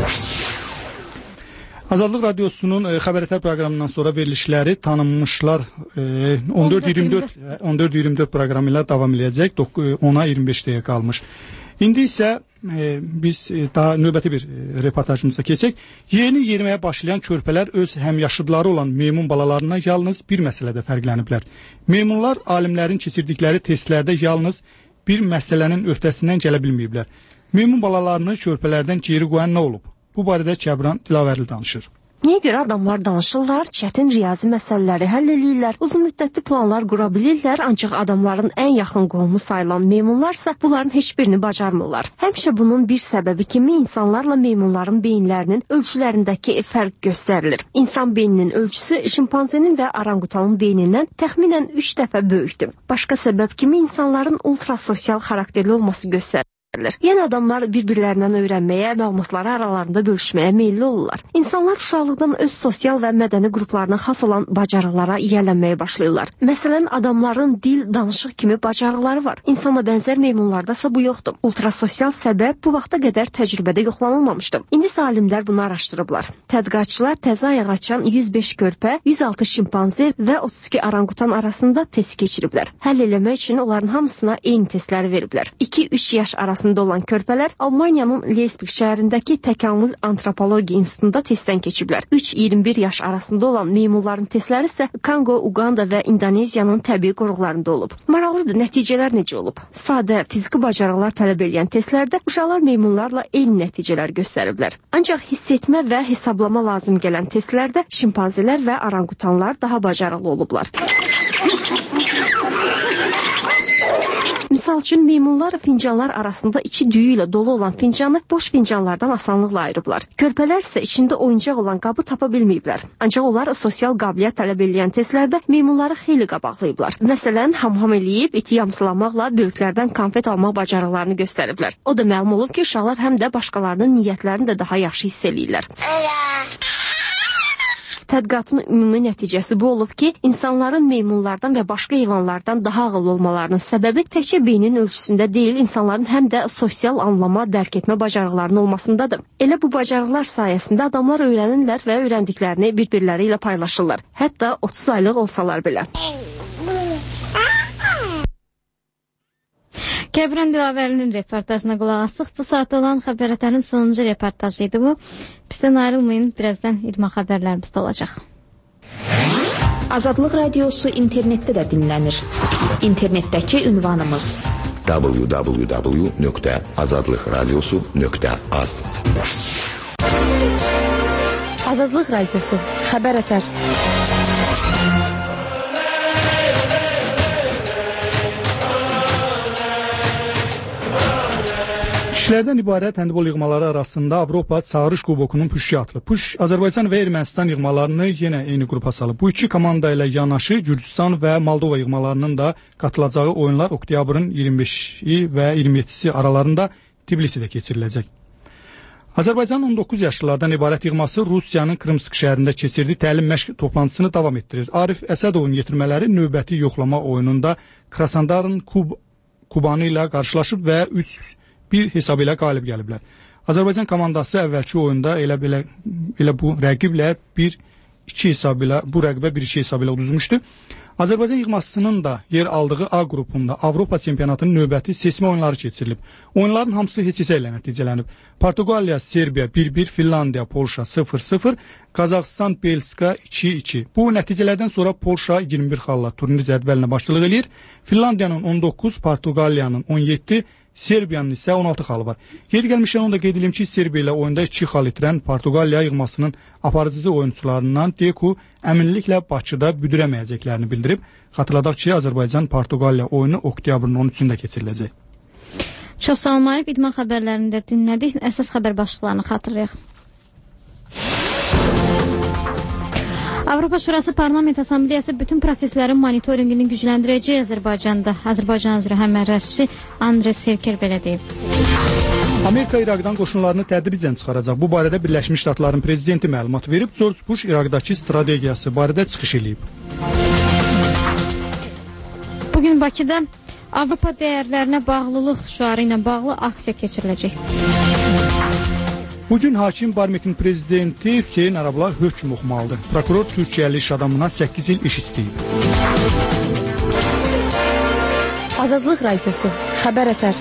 Azadlıq Radiosunun e, xəbərətər proqramından sonra verilişləri tanınmışlar e, on dörd iyirmi dörd proqramı ilə davam edəcək. ona iyirmi beş dəqiqə qalmış. İndi isə e, biz e, daha növbəti bir e, reportajımıza keçək. Yeni yeriməyə başlayan körpələr öz həmyaşıdları olan meymun balalarından yalnız bir məsələdə fərqləniblər. Meymunlar alimlərin keçirdikləri testlərdə yalnız bir məsələnin öhdəsindən gələ bilməyiblər. Meymun balalarını körpələrdən geri qoyan nə olub? Bu barədə Kəbran Dilavərli danışır. Niyə görə adamlar danışırlar, çətin riyazi məsələləri həll edirlər, uzun müddətli planlar qura bilirlər, ancaq adamların ən yaxın qohumu sayılan meymunlarsa bunların heç birini bacarmırlar. Həmişə bunun bir səbəbi kimi insanlarla meymunların beyinlərinin ölçülərindəki fərq göstərilir. İnsan beyninin ölçüsü şimpanzenin və orangutanın beynindən təxminən üç dəfə böyükdür. Başqa səbəb kimi insanların ultrasosial xarakterli olması göstərilir. Yəni adamlar bir-birlərindən öyrənməyə, məlumatları aralarında bölüşməyə meyilli olurlar. İnsanlar uşaqlıqdan öz sosial və mədəni qruplarına xas olan bacarıqlara yiyələnməyə başlayırlar. Məsələn, adamların dil, danışıq kimi bacarıqları var. İnsana bənzər meymunlardasa bu yoxdur. Ultrasosial səbəb bu vaxta qədər təcrübədə yoxlanılmamışdı. İndi alimlər bunu araşdırıblar. Tədqiqatçılar təzə ayaq açan yüz beş körpə, yüz altı şimpanze və otuz iki orangutan arasında test keçiriblər. Həll eləmək üçün onların hamısına eyni testləri veriblər. iki üç yaş arasında vəziyyətində olan körpələr Almaniyanın Leipzig şəhərindəki təkamül antropologiya institutunda testdən keçiblər. üç iyirmi bir yaş arasında olan meymunların testləri isə Kongo, Uganda və İndoneziyanın təbii qoruqlarında olub. Maraqlıdır, nəticələr necə olub? Sadə fiziki bacarıqlar tələb edən testlərdə uşaqlar meymunlarla eyni nəticələr göstəriblər. Ancaq hiss etmə və hesablama lazım gələn testlərdə şimpanzilər və orangutanlar daha bacarıqlı olublar. Misal üçün, meymunlar fincanlar arasında içi düyü ilə dolu olan fincanı boş fincanlardan asanlıqla ayırıblar. Körpələr isə içində oyuncaq olan qabı tapa bilməyiblər. Ancaq onlar sosial qabiliyyət tələb edən testlərdə meymunları xeyli qabaqlayıblar. Məsələn, ham-ham eləyib, iti yamsılamaqla böyüklərdən konfet almaq bacarıqlarını göstəriblər. O da məlum olub ki, uşaqlar həm də başqalarının niyyətlərini də daha yaxşı hiss eləyirlər. Tədqiqatın ümumi nəticəsi bu olub ki, insanların meymunlardan və başqa heyvanlardan daha ağıllı olmalarının səbəbi təkcə beynin ölçüsündə deyil, insanların həm də sosial anlama, dərk etmə bacarıqlarının olmasındadır. Elə bu bacarıqlar sayəsində adamlar öyrənirlər və öyrəndiklərini bir-birləri ilə paylaşırlar. Hətta otuz aylıq olsalar belə. Kəbran Dilavərinin reportajına qulaq asdıq. Bu saatda olan xəbər ətənin sonuncu reportajı idi bu. Bizdən ayrılmayın, birazdan idman xəbərlərimiz də olacaq. Azadlıq Radiosu internetdə də dinlənir. İnternetdəki ünvanımız w w w nöqtə azadlıq radiosu nöqtə az. Azadlıq Radiosu xəbər ətər. Kişilərdən ibarət həndbol yığmaları arasında Avropa Çağırış Kubokunun püşkü atılıb. Puş Azərbaycan və Ermənistan yığmalarını yenə eyni qrupa salıb. Bu iki komanda ilə yanaşı Gürcüstan və Moldova yığmalarının da qatılacağı oyunlar oktyabrın iyirmi beşi və iyirmi yeddisi aralarında Tbilisidə keçiriləcək. Azərbaycanın on doqquz yaşlılardan ibarət yığması Rusiyanın Krımsk şəhərində keçirdiyi təlim məşq toplantısını davam etdirir. Arif Əsədovun yetirmələri növbəti yoxlama oyununda Krasandarın Kub Kubanı ilə qarşılaşıb və üç bir hesab ilə qalib gəliblər. Azərbaycan komandası əvvəlki oyunda elə belə elə bu rəqiblə bir iki hesab ilə bu rəqibə bir iki hesab ilə uduzmuşdu. Azərbaycan yığmasının da yer aldığı A qrupunda Avropa çempionatının növbəti seçmə oyunları keçirilib. Oyunların hamısı heç hesə ilə nəticələnib. Portuqaliya, Serbiya bir bir, Finlandiya, Polşa sıfır sıfır, Qazaxıstan, Belçika iki iki. Bu nəticələrdən sonra Polşa iyirmi bir xalla turnir cədvəlinə başçılıq eləyir. Finlandiyanın on doqquz, Portuqaliyanın on yeddi, Serbiyanın isə on altı xalı var. Yeri gəlmişkən onu da qeyd edeyim ki, Serbiya ilə oyunda iki xal itirən Portuqaliya yığmasının aparıcı oyunçularından Deku əminliklə Bakıda büdürəməyəcəklərini bildirib. Xatırladaq ki, Azərbaycan-Portuqaliya oyunu oktyabrın on üçündə keçiriləcək. Çox sağ olun, Arif. İdman xəbərlərində dinlədik. Əsas xəbər başlıqlarını xatırlayaq. Avropa Şurası Parlament Assambleyası bütün proseslərin monitoringini gücləndirəcək Azərbaycanda. Azərbaycan üzrə həmrəşçisi Andres Serker belə deyib. Amerika İraqdan qoşunlarını tədricən çıxaracaq. Bu barədə Birləşmiş Ştatların prezidenti məlumat verib. George Bush İraqdakı strategiyası barədə çıxış edib. Bugün Bakıda Avropa dəyərlərinə bağlılıq şüarı ilə bağlı aksiya keçiriləcək. Bugün hakim Barmekin prezidenti Hüseyin Arabla hökm oxumalıdır. Prokuror Türkiyəli iş adamına səkkiz il iş istəyib. Azadlıq Radiosu xəbər ətər.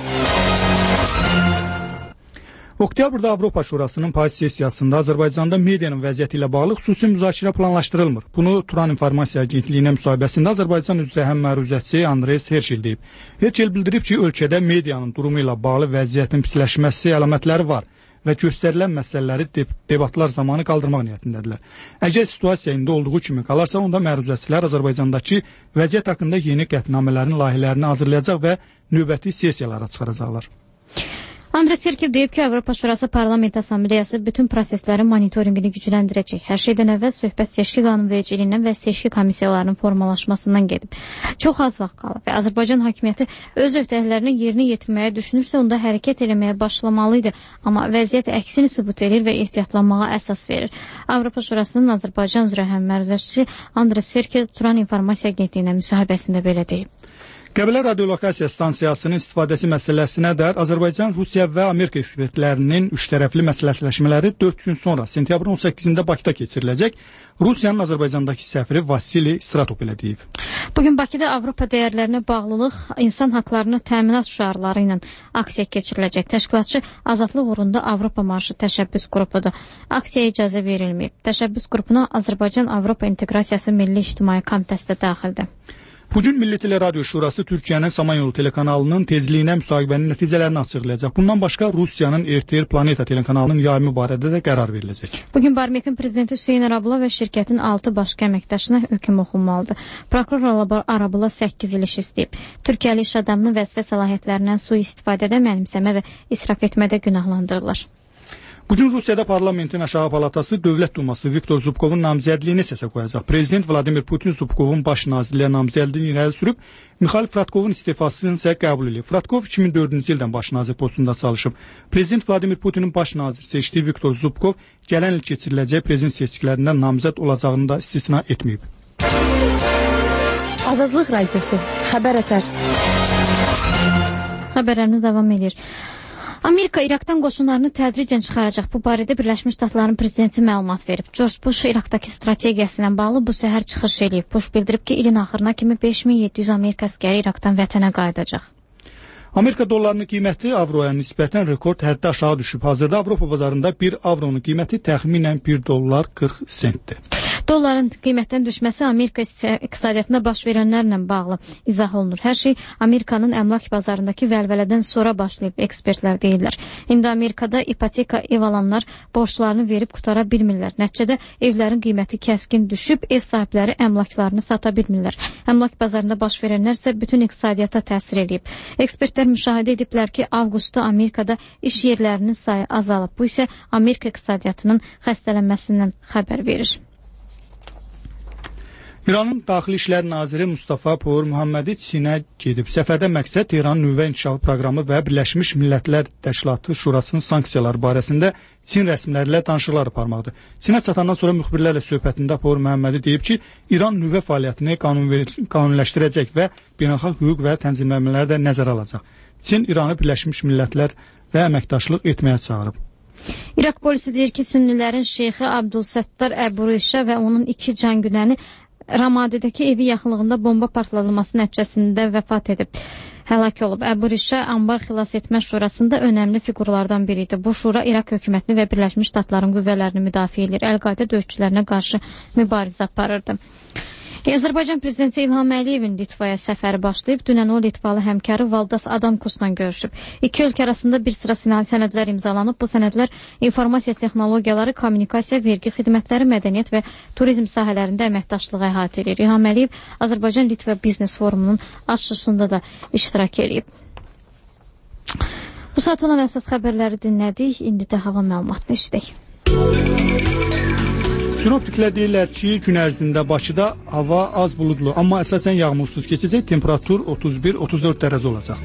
Oktyabrda Avropa Şurasının payız sessiyasında Azərbaycanda medianın vəziyyəti ilə bağlı xüsusi müzakirə planlaşdırılmır. Bunu Turan İnformasiya Agentliyinə müsahibəsində Azərbaycan üzrə həmməruzətçi Andres Herşel deyib. Herşel bildirib ki, ölkədə medianın durumu ilə bağlı vəziyyətin pisləşməsi əlamətləri var və göstərilən məsələləri debatlar zamanı qaldırmaq niyyətindədirlər. Əgər situasiya indi olduğu kimi qalarsa, onda məruzətçilər Azərbaycandakı vəziyyət haqqında yeni qətnamələrin layihələrini hazırlayacaq və növbəti sessiyalara çıxaracaqlar. Andres Serker deyib ki, Avropa Şurası Parlament Assambleyası bütün proseslərin monitoringini gücləndirəcək. Hər şeydən əvvəl söhbət seçki qanunvericiliyindən və seçki komissiyalarının formalaşmasından gedib. Çox az vaxt qalıb və Azərbaycan hakimiyyəti öz öhdəliklərini yerinə yetirməyə düşünürsə, onda hərəkət eləməyə başlamalıydı. Amma vəziyyət əksini sübut edir və ehtiyatlanmağa əsas verir. Avropa Şurasının Azərbaycan üzrə həmməruzətçisi Andres Serker Turan İnformasiya Agentliyinə müsahibəsində belə deyib. Qəbələ radiolokasiya stansiyasının istifadəsi məsələsinə də Azərbaycan, Rusiya və Amerika ekspertlərinin üçtərəfli məsləhətləşmələri dörd gün sonra sentyabrın on səkkizində Bakıda keçiriləcək. Rusiyanın Azərbaycandakı səfiri Vasili Stratop elə deyib. Bugün Bakıda Avropa dəyərlərinə bağlılıq, insan haqlarını təminat şüarları ilə aksiya keçiriləcək. Təşkilatçı Azadlıq uğrunda Avropa marşı təşəbbüs qrupudur. Aksiyaya icazə verilməyib. Təşəbbüs qrupuna Azərbaycan-Avropa İnteqrasiyası Milli İctimai Komitəsi də daxildir. Bugün Milli Teleradyo Şurası Türkiyənin Samanyolu telekanalının tezliyinə müsahibənin nəticələrini açıqlayacaq. Bundan başqa Rusiyanın R T R Planeta telekanalının yayımı barədə də qərar veriləcək. Bugün Barmekin prezidenti Hüseyin Arabula və şirkətin altı başqa əməkdaşına hökm oxunmalıdır. Prokuror Arabula səkkiz il iş istəyib. Türkiyəli iş adamının vəzifə səlahiyyətlərindən sui-istifadədə, mənimsəmə və israf etmədə günahlandırılır. Bugün Rusiyada parlamentin aşağı palatası Dövlət Duması Viktor Zubkovun namizədliyini səsə qoyacaq. Prezident Vladimir Putin Zubkovun baş nazirliyə namizədliyini irəli sürüb, Mixail Fratkovun istifasını isə qəbul edib. Fratkov iki min dördüncü ildən baş nazir postunda çalışıb. Prezident Vladimir Putinin baş nazir seçdiyi Viktor Zubkov gələn il keçiriləcək prezident seçkilərindən namizəd olacağını da istisna etməyib. Azadlıq Radiosu, xəbər ətər. Xəbərlərimiz davam edir. Amerika İraqdan qoşunlarını tədricən çıxaracaq. Bu barədə Birləşmiş Ştatların prezidenti məlumat verib. George Bush İraqdakı strategiyası ilə bağlı bu səhər çıxış edib. Bush bildirib ki, ilin axırına kimi beş min yeddi yüz Amerika əskəri İraqdan vətənə qayıdacaq. Amerika dollarının qiyməti avroya nisbətən rekord həddə aşağı düşüb. Hazırda Avropa bazarında bir avronun qiyməti təxminən bir dollar qırx sentdir. Dolların qiymətdən düşməsi Amerika iqtisadiyyatında baş verənlərlə bağlı izah olunur. Hər şey Amerikanın əmlak bazarındakı vəlvələdən sonra başlayıb, ekspertlər deyirlər. İndi Amerikada ipoteka ev alanlar borçlarını verib qutara bilmirlər. Nəticədə evlərin qiyməti kəskin düşüb, ev sahibləri əmlaklarını sata bilmirlər. Əmlak bazarında baş verənlər isə bütün iqtisadiyyata təsir edib. Ekspertlər müşahidə ediblər ki, avqustda Amerikada iş yerlərinin sayı azalıb. Bu isə Amerika iqtisadiyyatının xəstələnməsindən xəbər verir. İranın Daxili İşlər Naziri Mustafa Por Muhammədi Çinə gedib. Səfərdə məqsəd İranın nüvə inkişafı proqramı və Birləşmiş Millətlər Təşkilatı Şurasının sanksiyaları barəsində Çin rəsmiləri ilə danışıqlar aparmaqdır. Çinə çatandan sonra müxbirlərlə söhbətində Por Muhammədi deyib ki, İran nüvə fəaliyyətini qanunləşdirəcək və beynəlxalq hüquq və tənzimləmələri də nəzərə alacaq. Çin İranı Birləşmiş Millətlərlə əməkdaşlıq etməyə çağırıb. İraq polisi deyir ki, sünnilərin şeyxi Abdülsəttar Əbu-Rişa və onun iki can günəni Ramadidəki evi yaxınlığında bomba partlaması nəticəsində vəfat edib. Həlak olub. Əbu-Rişa Anbar Xilas Etmə Şurasında önəmli fiqurlardan biri idi. Bu şura İraq hökumətini və Birləşmiş Ştatların qüvvələrini müdafiə edir. Əl-Qaidə döyüşçülərinə qarşı mübarizə aparırdı. Azərbaycan prezidenti İlham Əliyevin Litvaya səfəri başlayıb. Dünən o Litvalı həmkarı Valdas Adamkusla görüşüb. İki ölkə arasında bir sıra sənədlər imzalanıb. Bu sənədlər informasiya texnologiyaları, kommunikasiya, vergi xidmətləri, mədəniyyət və turizm sahələrində əməkdaşlığı əhatə edir. İlham Əliyev Azərbaycan-Litva Biznes Forumunun açılışında da iştirak edib. Bu saat olan əsas xəbərləri dinlədik. İndi də hava məlumatını eşidək. Sinoptiklər deyirlər ki, gün ərzində Bakıda hava az buludlu, amma əsasən yağmursuz keçəcək, temperatur otuz bir otuz dörd dərəcə olacaq.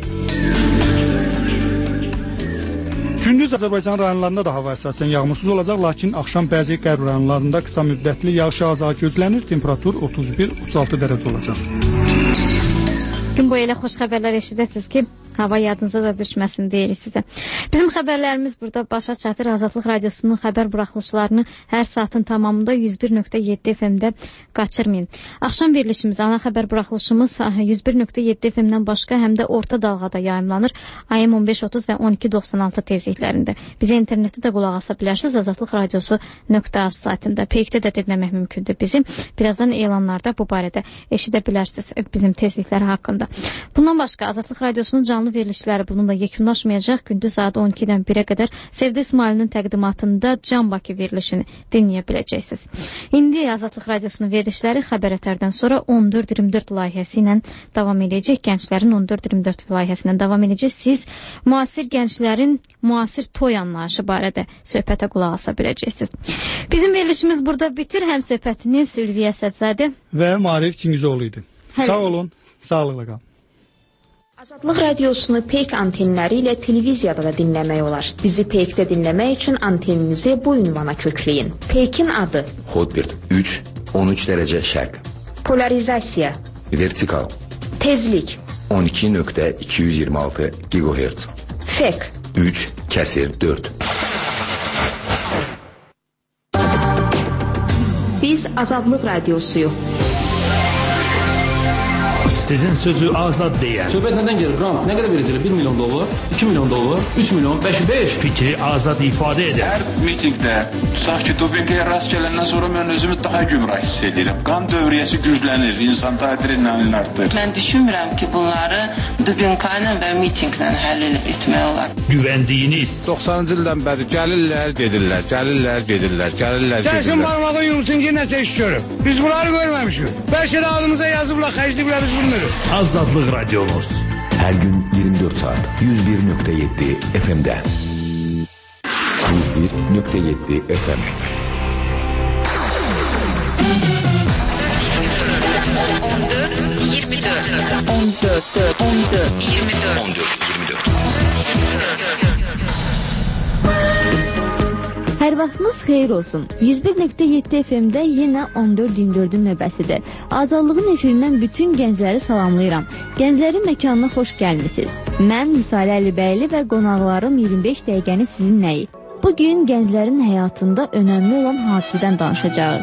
Gündüz Azərbaycan rayonlarında da hava əsasən yağmursuz olacaq, lakin axşam bəzi qərb rayonlarında qısa müddətli yağış yağacağı gözlənir, temperatur otuz bir otuz altı dərəcə olacaq. Gün boyu elə xoş xəbərlər eşidəsiniz ki, hava yadınıza da düşməsin deyirik sizə. Bizim xəbərlərimiz burada başa çatır. Azadlıq Radiosunun xəbər buraxılışlarını hər saatın tamamında yüz bir nöqtə yeddi F M-də qaçırmayın. Axşam verilişimiz, ana xəbər buraxılışımız yüz bir nöqtə yeddi F M-dən başqa həm də orta dalğada yayımlanır. A M on beş otuz və on iki doxsan altı tezliklərində. Bizə internetdə də qulaq asa bilərsiniz. Azadlıq Radiosu nöqtə az saytında. Peykdə də dinləmək mümkündür bizim. Birazdan elanlarda bu barədə eşidə bilərsiniz bizim tezlikləri haqqında. Bundan başqa Azadlıq Radiosunun canlı verilişləri bununla yekunlaşmayacaq. Gündüz saat on ikidən birə qədər Sevdə İsmailinin təqdimatında Can Bakı verilişini dinləyə biləcəksiniz. İndi Azadlıq Radiosunun verilişləri xəbər ətərdən sonra on dörd iyirmi dörd layihəsi ilə davam edəcək. Gənclərin on dörd iyirmi dörd layihəsi ilə davam edəcək. Siz müasir gənclərin müasir toy anlayışı barədə söhbətə qulaq asa biləcəksiniz. Bizim verilişimiz burada bitir. Həm söhbətiniz Ülviyə Sədzadə və Maarif Çingizoğlu idi. Sağ olun, sağlıqla qalın. Azadlıq Radiosunu Peyk antenləri ilə televiziyada da dinləmək olar. Bizi Peykdə dinləmək üçün anteninizi bu ünvana kökləyin. Peykin adı Hotbird üç on üç dərəcə şərq. Polarizasiya Vertikal. Tezlik on iki nöqtə iki yüz iyirmi altı gigahertz. F E K üç kəsir dörd. Biz Azadlıq Radiosuyuq. Sizin sözü azad deyən. Söhbət nədən gedir? Qrant nə qədər verəcəklər? bir milyon dollar, iki milyon dollar, üç milyon, beş, beş. Fikri azad ifadə edən. Hər mitingdə tutaq ki, dopinqə rast gələndən sonra mən özümü daha gümrah hiss edirəm. Qan dövriyyəsi güclənir, insan adrenalin artır. Mən düşünmürəm ki, bunları dopinqla və mitinqlə həll etmək olar. Güvəndiyiniz. doxsanıncı ildən bəri gəlirlər, gedirlər, gəlirlər, gedirlər, gəlirlər, gedirlər. Gəlsin barmağı yumsun ki, nəsə istiyorum. Biz bunları görməmişik. Bəlkə də adımıza yazıblar, xərcliblər biz bilmirik. Azadlıq Radiomuz. Hər gün iyirmi dörd saat yüz bir nöqtə yeddi F M-də. yüz bir nöqtə yeddi F M. on dörd iyirmi dörd on dörd on dörd iyirmi dörd on dörd iyirmi dörd. Hər vaxtınız xeyir olsun. yüz bir nöqtə yeddi F M-də yenə on dörd iyirmi dördün növbəsidir. Azadlığın efirindən bütün gəncləri salamlayıram. Gənclərin məkanına xoş gəlmisiniz. Mən Nüsalə Əlibəyli və qonaqlarım iyirmi beş dəqiqəni sizinləyi. Bugün gənclərin həyatında önəmli olan hadisədən danışacağıq.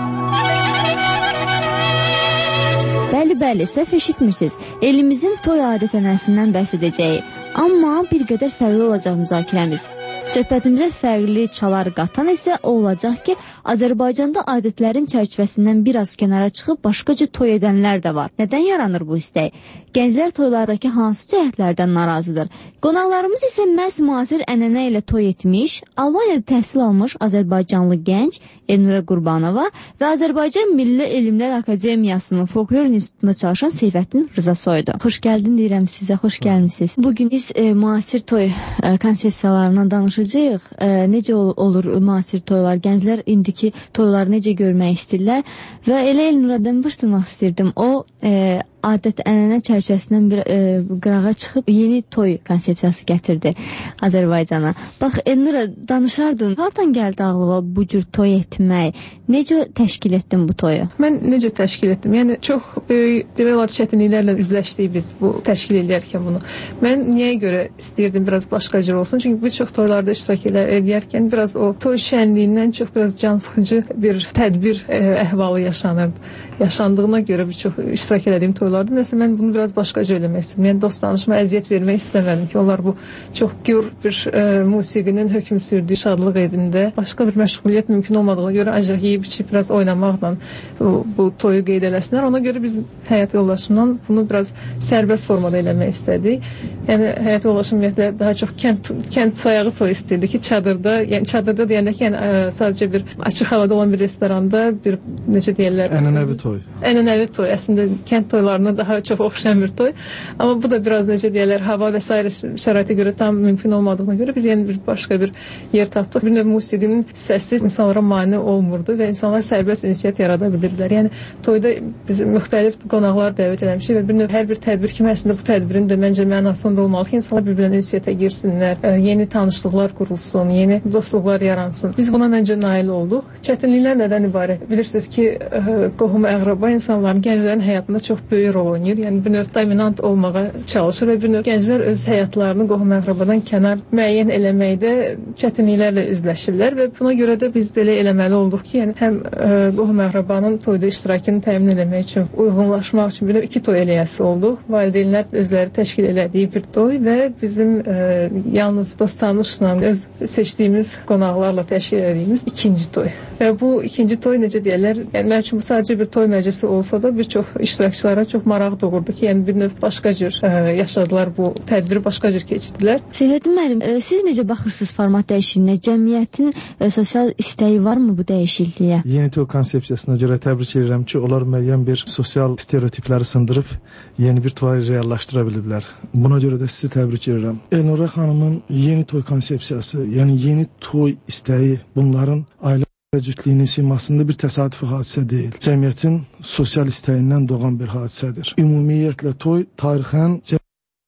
Bəli, bəli, səhv eşitmirsiniz. Elimizin toy adət-ənənəsindən bəhs edəcəyik. Amma bir qədər fərqli olacaq müzakirəmiz. Söhbətimizə fərqli çalar qatan isə o olacaq ki, Azərbaycanda adətlərin çərçivəsindən biraz kənara çıxıb başqa cür toy edənlər də var. Nədən yaranır bu istək? Gənclər toylardakı hansı cəhətlərdən narazıdır? Qonaqlarımız isə məhz müasir ənənə ilə toy etmiş, Almaniyada təhsil almış Azərbaycanlı gənc Elnura Qurbanova və Azərbaycan Milli Elmlər Akademiyasının Folklor İnstitutunda çalışan Seyfəddin Rızasoydu. Xoş gəldin deyirəm sizə, xoş gəlmisiniz. Bugün biz e, müasir toy e, konsepsiyalarından danışacağıq. E, necə ol olur müasir toylar? Gənclər indiki toyları necə görmək istəyirlər? Və elə Elnuradan başlamaq istirdim. O e, adət-ənənə çərçivəsindən bir e, qırağa çıxıb yeni toy konsepsiyası gətirdi Azərbaycana. Bax, Elnura, danışardın, hardan gəldi ağlıma bu cür toy etmək? Necə təşkil etdin bu toyu? Mən necə təşkil etdim? Yəni, çox böyük, demək olar, çətinliklərlə üzləşdik biz bu təşkil edərkən bunu. Mən niyə görə istəyirdim biraz başqa cür olsun? Çünki bir çox toylarda iştirak edərkən biraz o toy şənliyindən çox biraz can sıxıcı bir tədbir e, əhvalı yaşanırdı. Yaşandığına görə bir çox iştirak edədiyim toylarda nəsə mən bunu biraz başqa cür eləmək istədim. Yəni dost tanışıma əziyyət vermək istəmədim ki, onlar bu çox gür bir e, musiqinin hökm sürdüyü şadlıq evində başqa bir məşğuliyyət mümkün olmadığına görə ancaq yeyib içib biraz oynamaqla bu, bu toyu qeyd eləsinlər. Ona görə biz həyat yoldaşımla bunu biraz sərbəst formada eləmək istədik. Yəni həyat yoldaşım ümumiyyətlə daha çox kənd kənd sayağı toy istəyirdi ki, çadırda, yəni çadırda deyəndə ki, yəni ə, sadəcə bir açıq havada olan bir restoranda bir necə deyirlər? Ənənəvi toy. Ənənəvi toy. Əslində kənd toylarına daha çox oxşayan bir toy. Amma bu da biraz necə deyirlər, hava və sairə şəraitə görə tam mümkün olmadığına görə biz yeni bir başqa bir yer tapdıq. Bir növ musiqinin səsi insanlara mane olmurdu və insanlar sərbəst ünsiyyət yarada bilirdilər. Yəni toyda biz müxtəlif qonaqlar dəvət etmişik və bir növ hər bir tədbir kimi əslində bu tədbirin də məncə mənasında olmalı ki, insanlar bir-birinə ünsiyyətə girsinlər, ə, yeni tanışlıqlar qurulsun, yeni dostluqlar yaransın. Biz buna məncə nail olduq. Çətinliklər nədən ibarət? Bilirsiniz ki, ə, qohum-əqraba insanların, gənclərin həyatında çox böyük rol oynayır. Yəni bir növ dominant olmağa çalışır və bir növ gənclər öz həyatlarını qohum-əqrabadan kənar müəyyən eləməkdə çətinliklərlə üzləşirlər və buna görə də biz belə eləməli olduq ki, yəni həm ə, qohum-əqrabanın toyda iştirakını təmin etmək üçün, uyğunlaşmaq üçün bir növ iki toy eləyəsi olduq. Valideynlər özləri təşkil elədiyi bir toy və bizim ə, yalnız dost-tanışla, öz seçdiyimiz qonaqlarla təşkil etdiyimiz ikinci toy. Və bu ikinci toy necə deyirlər, yəni mən üçün bu sadəcə bir toy məclisi olsa da bir çox iştirakçılara çox maraq doğurdu ki, yəni bir növ başqa cür ə, yaşadılar bu tədbiri, başqa cür keçirdilər. Seyfəddin müəllim, ə, siz necə baxırsınız format dəyişikliyinə? Cəmiyyətin ə, sosial istəyi varmı bu dəyişikliyə? Yeni toy konsepsiyasına görə təbrik edirəm ki, onlar müəyyən bir sosial stereotipləri sındırıb yeni bir toy reallaşdıra biliblər. Buna görə də sizi təbrik edirəm. Elnura xanımın yeni toy konsepsiyası, yəni yeni toy istəyi bunların ailə cütlüyünün simasında bir təsadüfi hadisə deyil. Cəmiyyətin sosial istəyindən doğan bir hadisədir. Ümumiyyətlə toy tarixən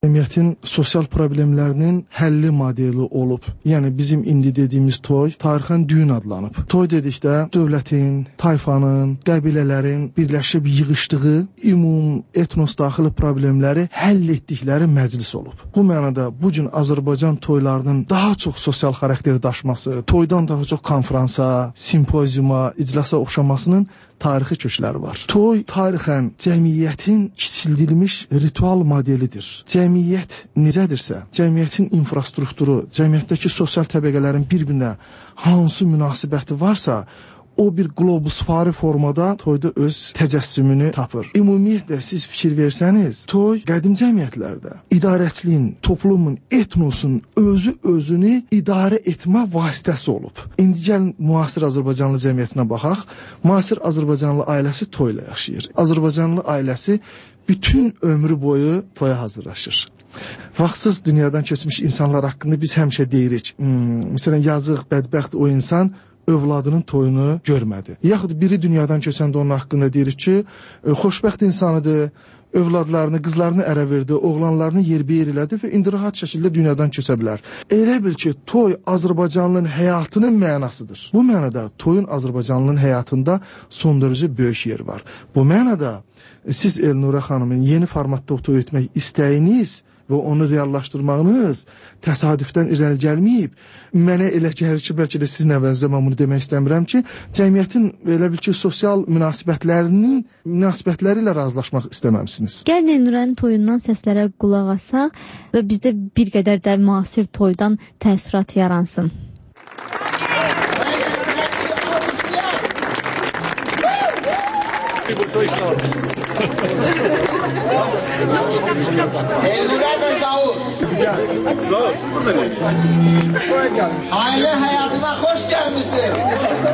Cəmiyyətin sosial problemlərinin həlli modeli olub. Yəni bizim indi dediyimiz toy tarixən düyün adlanıb. Toy dedikdə dövlətin, tayfanın, qəbilələrin birləşib yığışdığı ümum etnos daxili problemləri həll etdikləri məclis olub. Bu mənada bu gün Azərbaycan toylarının daha çox sosial xarakter daşıması, toydan daha çox konfransa, simpoziuma, iclasa oxşamasının tarixi kökləri var. Toy tarixən cəmiyyətin kiçildilmiş ritual modelidir. Cəmiyyət necədirsə, cəmiyyətin infrastrukturu, cəmiyyətdəki sosial təbəqələrin bir-birinə hansı münasibəti varsa, o bir globusvari formada toyda öz təcəssümünü tapır. Ümumiyyətlə siz fikir versəniz, toy qədim cəmiyyətlərdə idarəçiliyin, toplumun, etnosun özü özünü idarə etmə vasitəsi olub. İndi gəlin müasir Azərbaycanlı cəmiyyətinə baxaq. Müasir Azərbaycanlı ailəsi toyla yaşayır. Azərbaycanlı ailəsi bütün ömrü boyu toya hazırlaşır. Vaxtsız dünyadan keçmiş insanlar haqqında biz həmişə deyirik. Hmm, məsələn, yazıq, bədbəxt o insan övladının toyunu görmədi. Yaxud biri dünyadan keçəndə onun haqqında deyirik ki, xoşbəxt insanıdır, övladlarını, qızlarını ərə verdi, oğlanlarını yerbəyer elədi və indi rahat şəkildə dünyadan keçə bilər. Elə bil ki, toy Azərbaycanlının həyatının mənasıdır. Bu mənada toyun Azərbaycanlının həyatında son dərəcə böyük yer var. Bu mənada siz Elnurə xanımın yeni formatda toy etmək istəyiniz və onu reallaşdırmağınız təsadüfdən irəli gəlməyib. Mənə elə gəlir ki, bəlkə də sizin əvəzinizdə mən bunu demək istəmirəm ki, cəmiyyətin elə bil ki, sosial münasibətlərinin münasibətləri ilə razılaşmaq istəməmsiniz. Gəlin Elnurənin toyundan səslərə qulaq asaq və bizdə bir qədər də müasir toydan təəssürat yaransın. Elnurə və Zavur. Ailə həyatına xoş gəlmişsiniz.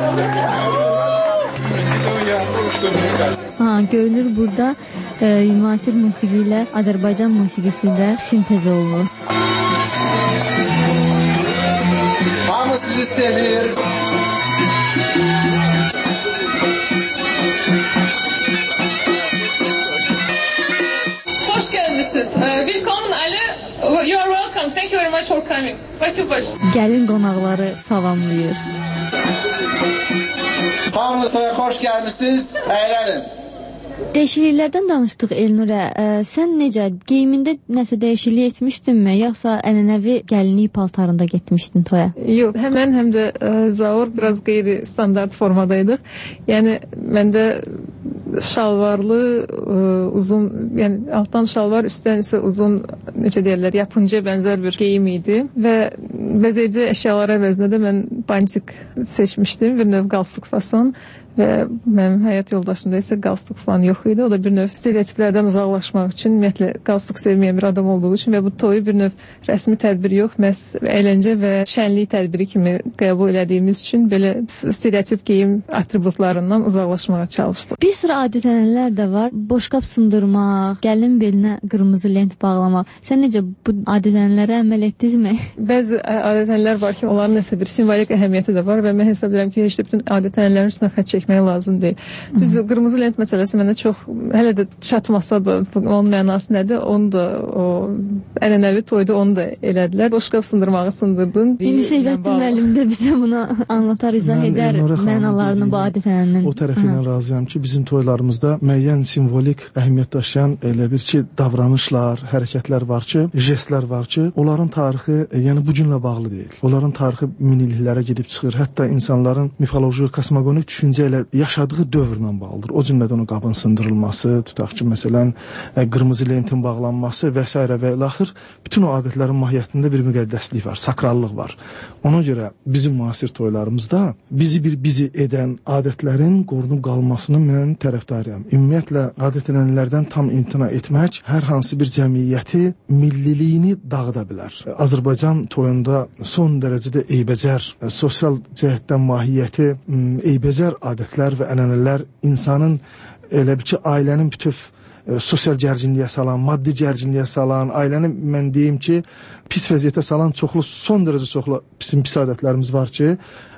Ha, görünür burada e, müasir musiqi ilə Azərbaycan musiqisində sintez olunur. Hamı sizi sevir. Willkommen alle. You are welcome. Thank you very much for coming. Спасибо большое. Gəlin qonaqları salamlayır. Hamınız toya xoş gəlmisiniz. Əylənin. Dəyişikliklərdən danışdıq Elnurə. Ə, sən necə, geyimində nəsə dəyişiklik etmişdinmi, yoxsa ənənəvi gəlinlik paltarında getmişdin toya? Yox, həm mən həm də ə, Zaur biraz qeyri-standart formadaydıq. Yəni məndə şalvarlı, ə, uzun, yəni altdan şalvar, üstdən isə uzun, necə deyirlər, yapıncıya bənzər bir geyim idi və bəzəyici əşyalar əvəzinə də mən bantik seçmişdim, bir növ qalstuk fason. Və mənim həyat yoldaşımda isə qalstuk falan yox idi. O da bir növ stereotiplərdən uzaqlaşmaq üçün, ümumiyyətlə qalstuk sevməyən bir adam olduğu üçün və bu toyu bir növ rəsmi tədbir yox, məhz əyləncə və şənlik tədbiri kimi qəbul elədiyimiz üçün belə stereotip geyim atributlarından uzaqlaşmağa çalışdıq. Bir sıra adət-ənənələr də var. Boşqab sındırmaq, gəlin belinə qırmızı lent bağlamaq. Sən necə bu adət-ənənələrə əməl etdinizmi? Bəzi adət-ənənələr var ki, onların nəsə bir simvolik əhəmiyyəti də var və mən hesab edirəm ki, heç də bütün adət-ənənələrin üstünə xətt çəkmək lazım deyil. Düz qırmızı lent məsələsi mənə çox hələ də çatmasa da onun mənası nədir? Onu da o ənənəvi toyda onu da elədilər. Boşqab sındırmağı sındırdın. İndi Seyfəddin müəllim də bizə bunu anlatar, izah edər mənalarını bu adət-ənənənin. O tərəfindən razıyam ki, bizim toylarımızda müəyyən simvolik əhəmiyyət daşıyan elə bir ki, davranışlar, hərəkətlər var ki, jestlər var ki, onların tarixi yəni bu günlə bağlı deyil. Onların tarixi minilliklərə gedib çıxır. Hətta insanların mifoloji, kosmogonik düşüncə ilə yaşadığı dövrlə bağlıdır. O cümlədən o qabın sındırılması, tutaq ki, məsələn, qırmızı lentin bağlanması və s. və ilaxır, bütün o adətlərin mahiyyətində bir müqəddəslik var, sakrallıq var. Ona görə bizim müasir toylarımızda bizi bir bizi edən adətlərin qorunub qalmasını mən tərəfdarıyam. Ümumiyyətlə, adət-ənənələrdən tam imtina etmək hər hansı bir cəmiyyəti milliliyini dağıda bilər. Azərbaycan toyunda son dərəcədə eybəcər, sosial cəhətdən mahiyyəti eybəcər adətlər və ənənələr insanın elə bir ki, ailənin bütöv e, sosial gərginliyə salan, maddi gərginliyə salan, ailəni mən deyim ki, pis vəziyyətə salan çoxlu, son dərəcə çoxlu bizim pis adətlərimiz var ki,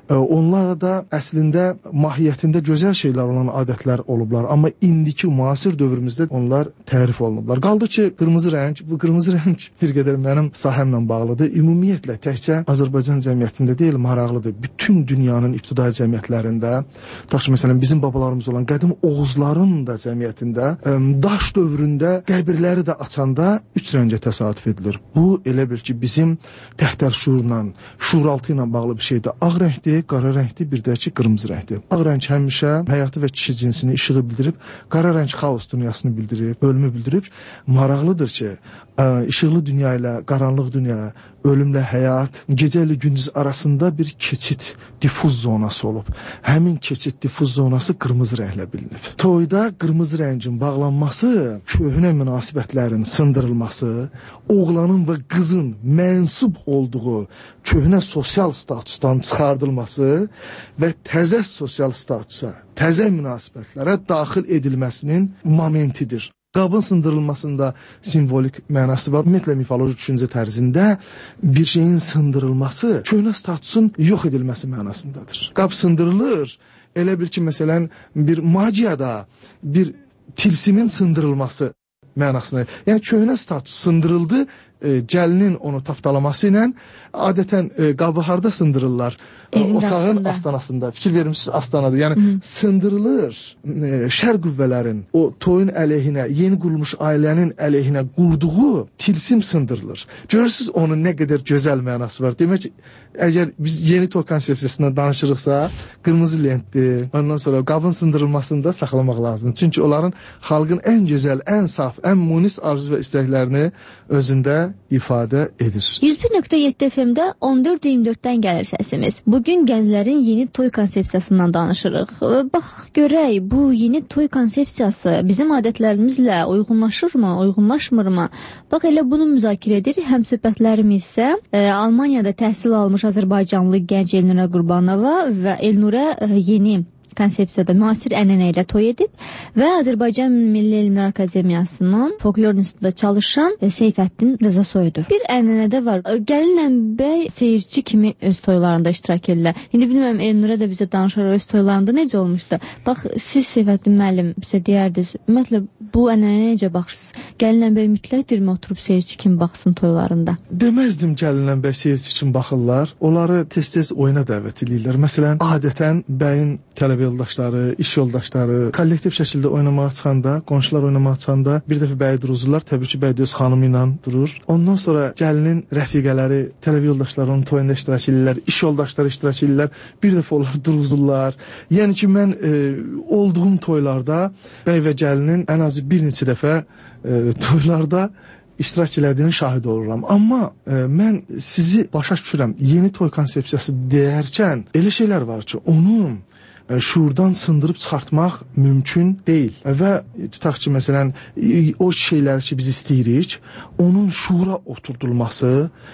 Onlara da əslində mahiyyətində gözəl şeylər olan adətlər olublar, amma indiki müasir dövrümüzdə onlar tərif olunublar. Qaldı ki, qırmızı rəng, bu qırmızı rəng bir qədər mənim sahəmlə bağlıdır. Ümumiyyətlə təkcə Azərbaycan cəmiyyətində deyil, maraqlıdır. Bütün dünyanın ibtidai cəmiyyətlərində, tutaq ki, məsələn, bizim babalarımız olan qədim Oğuzların da cəmiyyətində daş dövründə qəbirləri də açanda üç rəngə təsadüf edilir. Bu elə bil ki, bizim təhtər şuurla, şuuraltı ilə bağlı bir şeydir. Ağ rəngdir, qara rəngdir, bir də ki, qırmızı rəngdir. Ağ rəng həmişə həyatı və kişi cinsini, işığı bildirib, qara rəng xaos dünyasını bildirib, ölümü bildirib. Maraqlıdır ki, işıqlı dünya ilə qaranlıq dünya, ölümlə həyat, gecə ilə gündüz arasında bir keçid, difuz zonası olub. Həmin keçid, difuz zonası qırmızı rənglə bilinib. Toyda qırmızı rəngin bağlanması, köhnə münasibətlərin sındırılması, oğlanın və qızın mənsub olduğu köhnə sosial statusdan çıxardılması və təzə sosial statusa, təzə münasibətlərə daxil edilməsinin momentidir. Qabın sındırılmasında simvolik mənası var. Ümumiyyətlə mifoloji düşüncə tərzində bir şeyin sındırılması köhnə statusun yox edilməsi mənasındadır. Qab sındırılır, elə bil ki, məsələn, bir magiyada bir tilsimin sındırılması mənasını. Yəni köhnə status sındırıldı, e, gəlinin onu taftalaması ilə adətən e, qabı harda sındırırlar? Evin otağın daxilində. Astanasında. Fikir vermişsiniz, astanadır. Yəni Hı. sındırılır e, şər qüvvələrin o toyun əleyhinə, yeni qurulmuş ailənin əleyhinə qurduğu tilsim sındırılır. Görürsünüz onun nə qədər gözəl mənası var. Demək ki, əgər biz yeni toy konsepsiyasından danışırıqsa, qırmızı lentdir. Ondan sonra qabın sındırılmasını da saxlamaq lazımdır. Çünki onların xalqın ən gözəl, ən saf, ən munis arzu və istəklərini özündə ifadə edir. yüz bir nöqtə yeddi F M-də on dörd iyirmi dörddən gəlir səsimiz. Bugün gənclərin yeni toy konsepsiyasından danışırıq. Bax, görək, bu yeni toy konsepsiyası bizim adətlərimizlə uyğunlaşırmı, uyğunlaşmırmı? Bax, elə bunu müzakirə edirik. Həm söhbətlərimiz isə e, Almaniyada təhsil almış Azərbaycanlı gənc Elnurə Qurbanova və Elnurə e, yeni konsepsiyada müasir ənənə ilə toy edib və Azərbaycan Milli Elmlər Akademiyasının folklor institutunda çalışan Seyfəddin Rızasoyudur. Bir ənənədə var. Gəlin bəy seyirci kimi öz toylarında iştirak edirlər. İndi bilmirəm, Elnurə də bizə danışar öz toylarında necə olmuşdu. Bax, siz Seyfəddin müəllim bizə deyərdiniz, ümumiyyətlə bu ənənəyə necə baxırsınız? Gəlin bəy mütləqdirmi oturub seyirci kimi baxsın toylarında? Deməzdim gəlin bəy seyirci kimi baxırlar. Onları tez-tez oyuna dəvət edirlər. Məsələn, adətən bəyin tələbə yoldaşları, iş yoldaşları kollektiv şəkildə oynamağa çıxanda, qonşular oynamağa çıxanda bir dəfə bəyi dururlar, təbii ki, bəy də öz xanımı ilə durur. Ondan sonra gəlinin rəfiqələri, tələbə yoldaşları onun toyunda iştirak edirlər, iş yoldaşları iştirak edirlər, bir dəfə onlar dururlar. Yəni ki, mən e, olduğum toylarda bəy və gəlinin ən azı bir neçə dəfə e, toylarda iştirak elədiyinin şahid oluram. Amma e, mən sizi başa düşürəm. Yeni toy konsepsiyası deyərkən elə şeylər var ki, onun şuurdan sındırıb çıxartmaq mümkün deyil. Və tutaq ki, məsələn, o şeyləri ki, biz istəyirik, onun şuura oturdulması,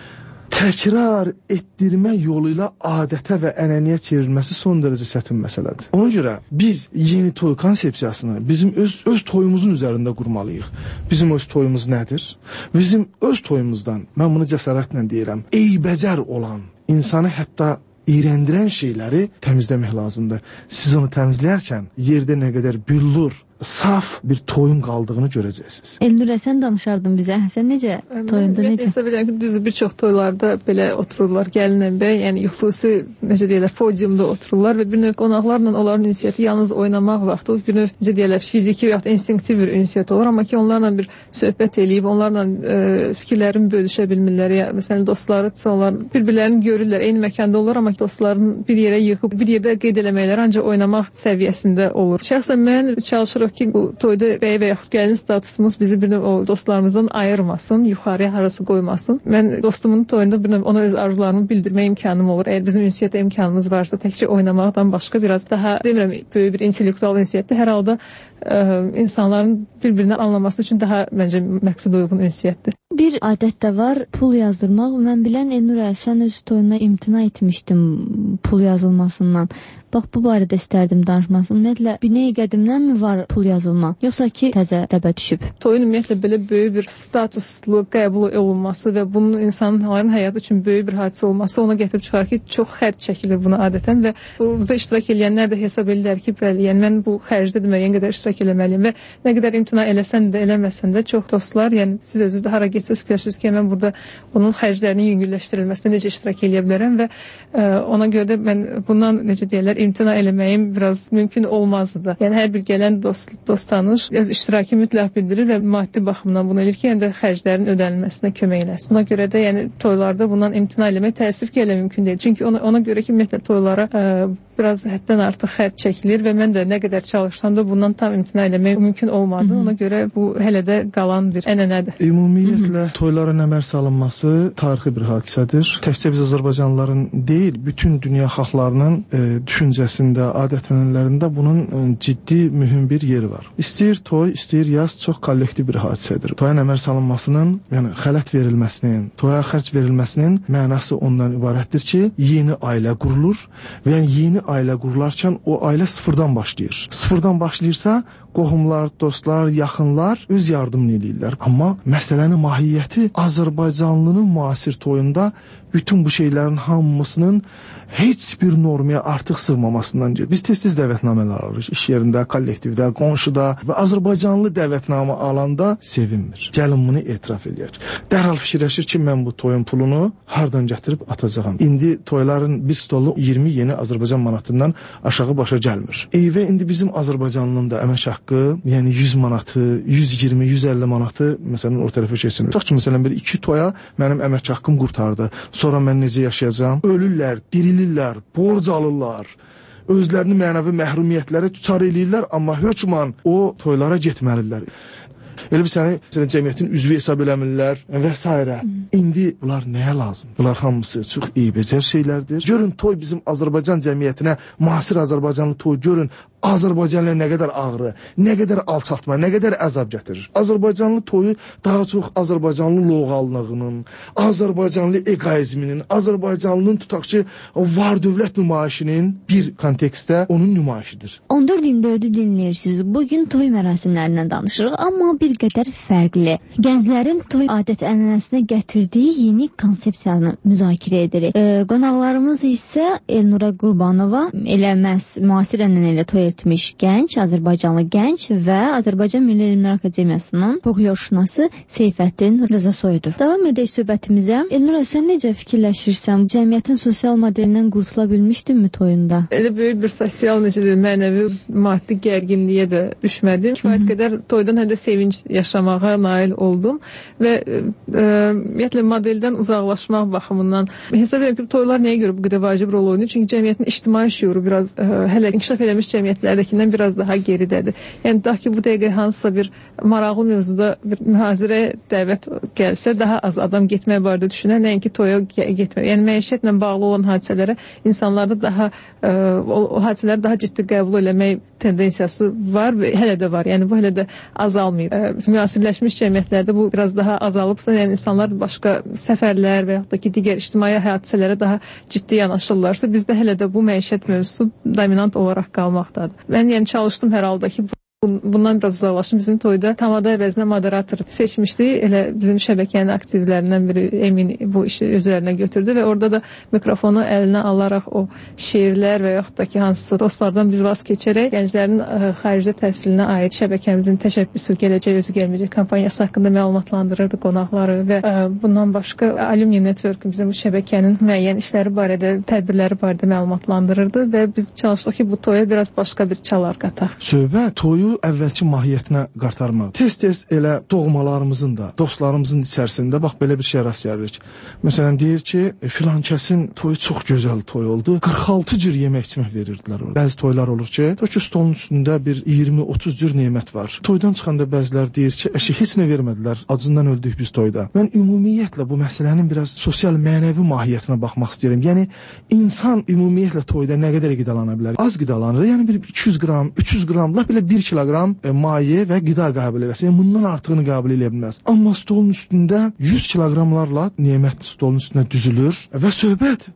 təkrar etdirmə yolu ilə adətə və ənənəyə çevrilməsi son dərəcə çətin məsələdir. Ona görə biz yeni toy konsepsiyasını bizim öz, öz toyumuzun üzərində qurmalıyıq. Bizim öz toyumuz nədir? Bizim öz toyumuzdan, mən bunu cəsarətlə deyirəm, eybəcər olan, insanı hətta iyrəndirən şeyləri təmizləmək lazımdır. Siz onu təmizləyərkən yerdə nə qədər büllur, saf bir toyun qaldığını görəcəksiniz. Elnurə, sən danışardın bizə. Sən necə toyunda necə? Mən hesab edirəm ki, düzü bir çox toylarda belə otururlar gəlin bəy, yəni xüsusi necə deyirlər, podiumda otururlar və bir növ qonaqlarla onların ünsiyyəti yalnız oynamaq vaxtı bir növ necə deyirlər, fiziki və ya instinktiv bir ünsiyyət olur, amma ki onlarla bir söhbət eləyib, onlarla e, fikirlərini bölüşə bilmirlər. Ya, məsələn, dostları, onlar bir-birlərini görürlər, eyni məkanda olur, amma dostların bir yerə yığıb, bir yerdə qeyd eləməklər ancaq oynamaq səviyyəsində olur. Şəxsən mən çalışırıq ki, bu toyda bəy və yaxud gəlin statusumuz bizi bir növ o dostlarımızdan ayırmasın, yuxarıya harası qoymasın. Mən dostumun toyunda bir növ ona öz arzularımı bildirmə imkanım olur. Əgər bizim ünsiyyətə imkanımız varsa, təkcə oynamaqdan başqa biraz daha, demirəm, böyük bir intellektual ünsiyyətdir. Hər halda ə, insanların bir-birini anlaması üçün daha məncə məqsəd uyğun ünsiyyətdir. Bir adət də var, pul yazdırmaq. Mən bilən Elnurə, sən öz toyuna imtina etmişdim pul yazılmasından. Bax bu barədə istərdim danışmasın. Ümumiyyətlə binəyi qədimdənmi var pul yazılma, yoxsa ki təzə dəbə düşüb? Toyun ümumiyyətlə belə böyük bir statuslu qəbul olunması və bunun insanların həyatı üçün böyük bir hadisə olması ona gətirib çıxar ki, çox xərc çəkilir buna adətən və burada iştirak edənlər də hesab edirlər ki, bəli, yəni mən bu xərcdə də müəyyən qədər iştirak etməliyəm və nə qədər imtina eləsən də, eləməsən də çox dostlar, yəni siz özünüz də hara getsəz fikirləşirsiniz ki, mən burada onun xərclərinin yüngülləşdirilməsində necə iştirak edə bilərəm və ə, ona görə də mən bundan necə deyirlər, imtina eləməyim biraz mümkün olmazdı da. Yəni hər bir gələn dost, dost tanış öz iştirakı mütləq bildirir və maddi baxımdan bunu edir ki, həm də xərclərin ödənilməsinə kömək eləsin. Ona görə də yəni toylarda bundan imtina eləmək təəssüf ki, elə mümkün deyil. Çünki ona, ona görə ki, ümumiyyətlə toylara ə, biraz həddən artıq xərc çəkilir və mən də nə qədər çalışsam da bundan tam imtina eləmək mümkün olmadı. Hı -hı. Ona görə bu hələ də qalan bir ənənədir. Ümumiyyətlə Hı -hı. toylara nəmər salınması tarixi bir hadisədir. Təkcə biz Azərbaycanlıların deyil, bütün dünya xalqlarının e, düşüncəsində, adət-ənənələrində bunun e, ciddi, mühüm bir yeri var. İstəyir toy, istəyir yaz çox kollektiv bir hadisədir. Toya nəmər salınmasının, yəni xələt verilməsinin, toya xərc verilməsinin mənası ondan ibarətdir ki, yeni ailə qurulur və yəni yeni ailə qurularkən o ailə sıfırdan başlayır. Sıfırdan başlayırsa qohumlar, dostlar, yaxınlar öz yardımını eləyirlər. Amma məsələnin mahiyyəti Azərbaycanlının müasir toyunda bütün bu şeylərin hamısının heç bir normaya artıq sığmamasından gedir. Biz tez-tez dəvətnamələr alırıq. İş yerində, kollektivdə, qonşuda və Azərbaycanlı dəvətnamə alanda sevinmir. Gəlin bunu etiraf edək. Dərhal fikirləşir ki, mən bu toyun pulunu hardan gətirib atacağam. İndi toyların bir stolu iyirmi yeni Azərbaycan manatından aşağı başa gəlmir. E, və indi bizim Azərbaycanlının da əmək haqqı, yəni yüz manatı, yüz iyirmi, yüz əlli manatı məsələn o tərəfə keçsin. Tutaq ki, məsələn bir iki toya mənim əmək haqqım qurtardı. Sonra mən necə yaşayacağam? Ölürlər, dirilirlər, borc alırlar. Özlərini mənəvi məhrumiyyətlərə düçar eləyirlər, amma hökmən o toylara getməlidirlər. Elə bir səni məsələn, cəmiyyətin üzvü hesab eləmirlər və s. İndi bunlar nəyə lazım? Bunlar hamısı çox eybəcər şeylərdir. Görün toy bizim Azərbaycan cəmiyyətinə, müasir Azərbaycanlı toy görün. Azərbaycanlı nə qədər ağrı, nə qədər alçaltma, nə qədər əzab gətirir. Azərbaycanlı toyu daha çox Azərbaycanlı loğallığının, Azərbaycanlı egoizminin, Azərbaycanlının tutaq ki, var dövlət nümayişinin bir kontekstdə onun nümayişidir. on dörd iyirmi dördü dinləyirsiniz. Bugün toy mərasimlərindən danışırıq, amma bir qədər fərqli. Gənclərin toy adət-ənənəsinə gətirdiyi yeni konsepsiyanı müzakirə edirik. E, qonaqlarımız isə Elnura Qurbanova, elə məhz müasir ənənə ilə toy etmiş gənc, Azərbaycanlı gənc və Azərbaycan Milli Elmlər Akademiyasının folklorşünası Seyfəddin Rızasoyudur. Davam edək söhbətimizə. Elnura, sən necə fikirləşirsən? Cəmiyyətin sosial modelindən qurtula bilmişdinmi toyunda? Elə böyük bir sosial, necə deyil, mənəvi, maddi gərginliyə də düşmədim. Kifayət qədər toydan həm də sevinç yaşamağa nail oldum və ümumiyyətlə modeldən uzaqlaşmaq baxımından hesab edirəm ki, toylar nəyə görə bu qədər vacib rol oynayır? Çünki cəmiyyətin ictimai şüuru biraz ə, hələ inkişaf eləmiş cəmiyyətlərdəkindən biraz daha geridədir. Yəni tutaq ki, bu dəqiqə hansısa bir maraqlı mövzuda bir mühazirəyə dəvət gəlsə, daha az adam getmək barədə düşünər, nəinki toya getmək. Yəni məişətlə bağlı olan hadisələrə insanlarda daha ə, o, o hadisələri daha ciddi qəbul eləmək tendensiyası var və hələ də var. Yəni bu hələ də azalmayıb. Ə, müasirləşmiş cəmiyyətlərdə bu biraz daha azalıbsa, yəni insanlar başqa səfərlər və yaxud da ki, digər ictimai hadisələrə daha ciddi yanaşırlarsa, bizdə hələ də bu məişət mövzusu dominant olaraq qalmaqdadır. Mən yəni çalışdım hər halda ki, bundan biraz uzaqlaşım. Bizim toyda tamada əvəzinə moderator seçmişdik. Elə bizim şəbəkənin aktivlərindən biri Emin bu işi üzərinə götürdü və orada da mikrofonu əlinə alaraq o şeirlər və yaxud da ki, hansısa dostlardan biz vaz keçərək gənclərin ə, xaricdə təhsilinə aid şəbəkəmizin təşəbbüsü, gələcək özü gəlməyəcək kampaniyası haqqında məlumatlandırırdı qonaqları və ə, bundan başqa Alumni Network bizim bu şəbəkənin müəyyən işləri barədə, tədbirləri barədə məlumatlandırırdı və biz çalışdıq ki, bu toya biraz başqa bir çalar qataq. Söhbət toyu əvvəlki mahiyyətinə qartarmaq. Tez-tez elə doğmalarımızın da, dostlarımızın içərisində bax belə bir şey rast gəlirik. Məsələn deyir ki, e, filan kəsin toyu çox gözəl toy oldu. qırx altı cür yemək-içmək verirdilər orada. Bəzi toylar olur ki, toy stolun üstündə bir iyirmi otuz cür nemət var. Toydan çıxanda bəzilər deyir ki, əşi heç nə vermədilər. Acından öldük biz toyda. Mən ümumiyyətlə bu məsələnin biraz sosial mənəvi mahiyyətinə baxmaq istəyirəm. Yəni insan ümumiyyətlə toyda nə qədər qidalana bilər? Az qidalanır. Yəni bir iki yüz qram, üç yüz qram, lap belə bir kiloqram e, maye və qida qəbul eləsin. Yəni bundan artığını qəbul eləyə bilməz. Amma stolun üstündə yüz kiloqramlarla nemət stolun üstünə düzülür və söhbət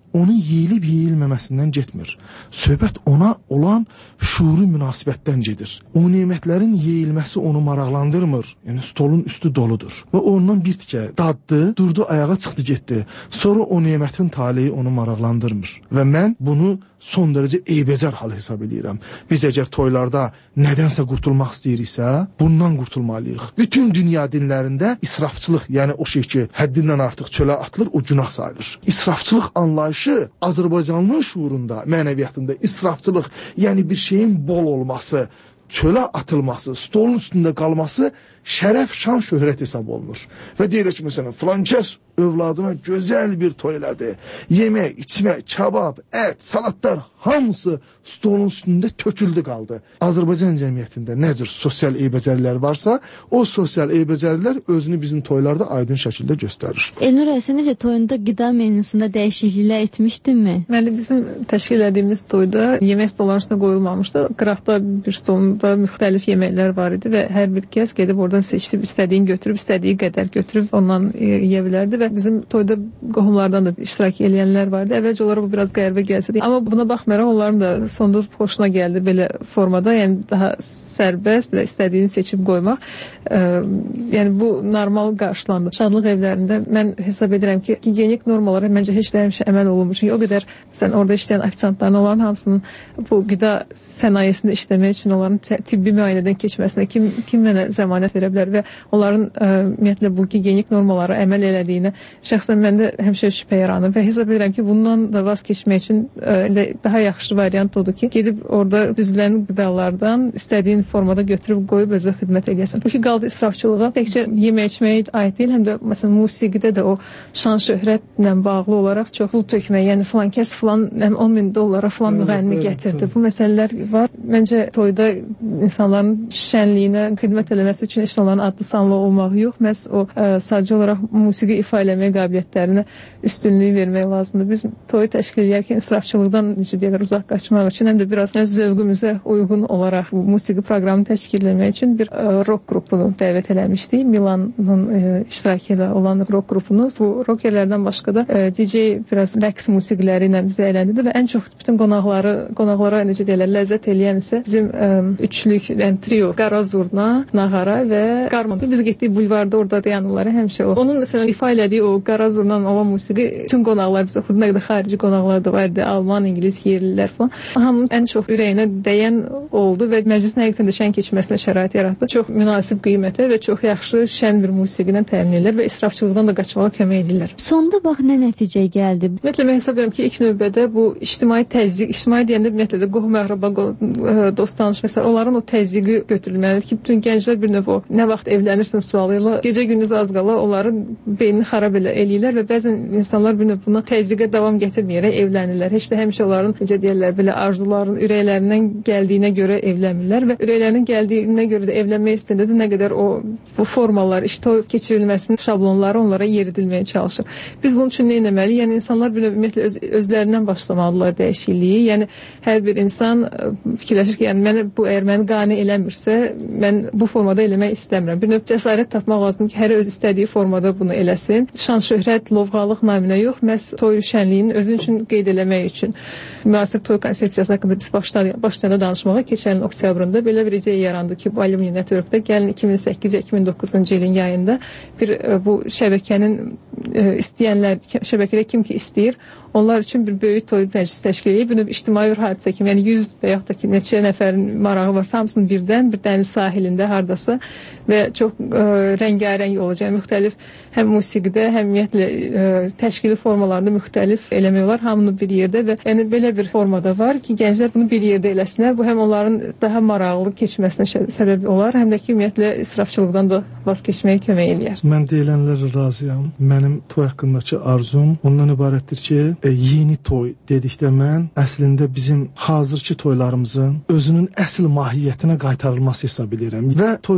onun yeyilib yeyilməməsindən getmir. Söhbət ona olan şuuri münasibətdən gedir. O nemətlərin yeyilməsi onu maraqlandırmır. Yəni stolun üstü doludur. Və ondan bir tikə daddı, durdu, ayağa çıxdı, getdi. Sonra o nemətin taleyi onu maraqlandırmır. Və mən bunu son dərəcə eybəcər hal hesab edirəm. Biz əgər toylarda nədənsə qurtulmaq istəyiriksə, bundan qurtulmalıyıq. Bütün dünya dinlərində israfçılıq, yəni o şey ki, həddindən artıq çölə atılır, o günah sayılır. İsrafçılıq anlayışı Azərbaycanlının şuurunda, mənəviyyatında israfçılıq, yəni bir şeyin bol olması, çölə atılması, stolun üstündə qalması şərəf, şan, şöhrət hesab olunur. Və deyilir ki, məsələn, filan kəs övladına gözəl bir toy elədi. Yemək, içmək, kabab, ət, salatlar hamısı stolun üstündə töküldü qaldı. Azərbaycan cəmiyyətində nə cür sosial eybəcərlər varsa, o sosial eybəcərlər özünü bizim toylarda aydın şəkildə göstərir. Elnur, sən necə toyunda qida menusunda dəyişikliklər etmişdinmi? Məli, bizim təşkil etdiyimiz toyda yemək stolların üstünə qoyulmamışdı. Qıraqda bir stolunda müxtəlif yeməklər var idi və hər bir kəs gedib oradan seçib, istədiyin götürüb, istədiyi qədər götürüb ondan yeyə bilərdi və bizim toyda qohumlardan da iştirak edənlər vardı. Əvvəlcə onlara bu biraz qəribə gəlsə də, amma buna baxmayaraq onların da sonda xoşuna gəldi belə formada, yəni daha sərbəst və istədiyini seçib qoymaq. Ə, yəni bu normal qarşılandı. Şadlıq evlərində mən hesab edirəm ki, gigiyenik normalara məncə heç də həmişə əməl olunmur. Çünki o qədər məsələn orada işləyən ofisiantların onların hamısının bu qida sənayesində işləmək üçün onların tibbi müayinədən keçməsinə kim kim mənə zəmanət verə bilər və onların ə, ümumiyyətlə bu gigiyenik normalara əməl elədiyinə şəxsən məndə həmişə şübhə yaranır və hesab edirəm ki, bundan da vaz keçmək üçün ə, daha yaxşı variant odur ki, gedib orada düzülən qidalardan istədiyin formada götürüb qoyub özə xidmət edəsən. Bu ki, qaldı israfçılığa. Təkcə yemək içməyə aid deyil, həm də məsələn musiqidə də o şan şöhrətlə bağlı olaraq çox pul tökmək, yəni filan kəs filan on min dollara filan müğənni gətirdi. Bu məsələlər var. Məncə toyda insanların şənliyinə xidmət eləməsi üçün heç onların adlı sanlı olmağı yox, məhz o ə, sadəcə olaraq musiqi ifa eləmək qabiliyyətlərinə üstünlük vermək lazımdır. Biz toyu təşkil edərkən israfçılıqdan necə deyirlər uzaq qaçmaq üçün həm də biraz öz zövqümüzə uyğun olaraq bu musiqi proqramını təşkil etmək üçün bir ə, rock qrupunu dəvət eləmişdik. Milanın ə, iştirakı ilə olan rock qrupunuz. Bu rockerlərdən başqa da ə, D J biraz rəqs musiqiləri ilə bizə əyləndirdi və ən çox bütün qonaqları, qonaqlara necə deyirlər, ləzzət eləyən isə bizim ə, üçlük, yəni trio, qara zurna, nağara və qarmon. Biz getdik bulvarda orada dayanırlar həmişə o. Onun məsələn ifa elədiyi o qara zurnan olan musiqi bütün qonaqlar bizə xudna qədər xarici qonaqlar da vardı, Alman, İngilis, yerlilər falan. Hamının ən çox ürəyinə dəyən oldu və məclisin həqiqətən də şən keçməsinə şərait yaratdı. Çox münasib qiymətə və çox yaxşı şən bir musiqi ilə təmin edirlər və israfçılıqdan da qaçmağa kömək edirlər. Sonda bax nə nəticə gəldi? Ümumiyyətlə mən hesab edirəm ki, ilk növbədə bu ictimai təzyiq, ictimai deyəndə ümumiyyətlə də qohum əqrəba, dost tanış məsələ, onların o təzyiqi götürülməlidir ki, bütün gənclər bir növ o nə vaxt evlənirsən sualıyla gecə gündüz az qala onların beynini xarab elə eləyirlər və bəzən insanlar bir növ buna təzyiqə davam gətirməyərək evlənirlər. Heç də həmişə onların necə deyirlər belə arzuların ürəklərindən gəldiyinə görə evlənmirlər və ürəklərinin gəldiyinə görə də evlənmək istəyəndə də nə qədər o bu formalar, işte o keçirilməsinin şablonları onlara yeridilməyə çalışır. Biz bunun üçün nə etməliyik? Yəni insanlar bir növ ümumiyyətlə öz, özlərindən başlamalılar dəyişikliyi. Yəni hər bir insan fikirləşir ki, yəni mən bu əgər məni qane eləmirsə, mən bu formada eləmək istəmirəm. Bir növ cəsarət tapmaq lazımdır ki, hər öz istədiyi formada bunu eləsin. Şan, şöhrət, lovğalıq naminə yox, məhz toy şənliyinin özün üçün qeyd eləmək üçün. Müasir toy konsepsiyası haqqında biz başlayanda danışmağa keçən ilin oktyabrında belə bir ideya yarandı ki, bu Alumni Network'da gəlin iki min səkkiz iki min doqquzuncu ilin yayında bir bu şəbəkənin istəyənlər, şəbəkədə kim ki istəyir, onlar üçün bir böyük toy məclisi təşkil edib, bir ictimai bir hadisə kimi, yəni yüz və yaxud da ki, neçə nəfərin marağı varsa, hamısının birdən bir dəniz sahilində hardasa və çox ə, rəngarəng olacaq, müxtəlif həm musiqidə, həm ümumiyyətlə ə, təşkili formalarında müxtəlif eləmək olar, hamını bir yerdə və yəni belə bir formada var ki, gənclər bunu bir yerdə eləsinlər, bu həm onların daha maraqlı keçməsinə səbəb olar, həm də ki, ümumiyyətlə israfçılıqdan da vaz keçməyə kömək eləyər. Mən deyilənlərə razıyam. Mənim toy haqqındakı arzum ondan ibarətdir ki, e, yeni toy dedikdə mən əslində bizim hazırki toylarımızın özünün əsl mahiyyətinə qaytarılması hesab edirəm və toylarımızı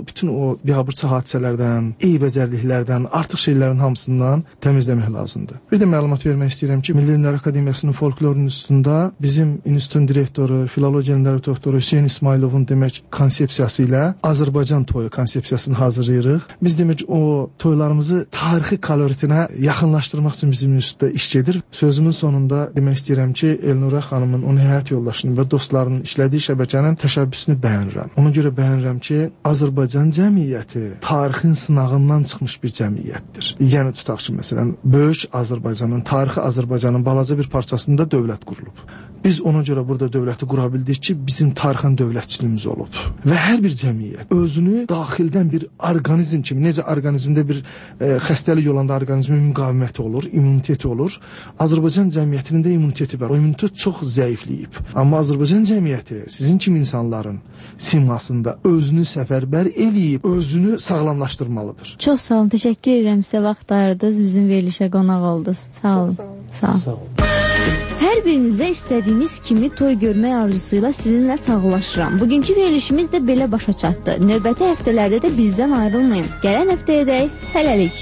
bütün o biabırçı hadisələrdən, eybəcərliklərdən, artıq şeylərin hamısından təmizləmək lazımdır. Bir də məlumat vermək istəyirəm ki, Milli Elmlər Akademiyasının Folklor İnstitutunda bizim institutun direktoru, filologiya elmləri doktoru Hüseyn İsmayılovun demək konsepsiyası ilə Azərbaycan toyu konsepsiyasını hazırlayırıq. Biz demək o toylarımızı tarixi koloritinə yaxınlaşdırmaq üçün bizim institutda iş gedir. Sözümün sonunda demək istəyirəm ki, Elnurə xanımın, onun həyat yoldaşının və dostlarının işlədiyi şəbəkənin təşəbbüsünü bəyənirəm. Ona görə bəyənirəm ki, Azərbaycan cəmiyyəti tarixin sınağından çıxmış bir cəmiyyətdir. Yəni tutaq ki, məsələn, böyük Azərbaycanın, tarixi Azərbaycanın balaca bir parçasında dövlət qurulub. Biz ona görə burada dövləti qura bildik ki, bizim tarixən dövlətçiliyimiz olub. Və hər bir cəmiyyət özünü daxildən bir orqanizm kimi, necə orqanizmdə bir e, xəstəlik olanda orqanizmin müqaviməti olur, immuniteti olur. Azərbaycan cəmiyyətinin də immuniteti var. O immunitet çox zəifləyib. Amma Azərbaycan cəmiyyəti sizin kimi insanların simasında özünü səfərbər eləyib, özünü sağlamlaşdırmalıdır. Çox sağ olun, təşəkkür edirəm sizə vaxt ayırdınız, bizim verilişə qonaq oldunuz. Sağ olun. Sağ olun. Sağ olun. Sağ olun. Hər birinizə istədiyiniz kimi toy görmək arzusuyla sizinlə sağollaşıram. Bugünkü verilişimiz də belə başa çatdı. Növbəti həftələrdə də bizdən ayrılmayın. Gələn həftəyə dək hələlik.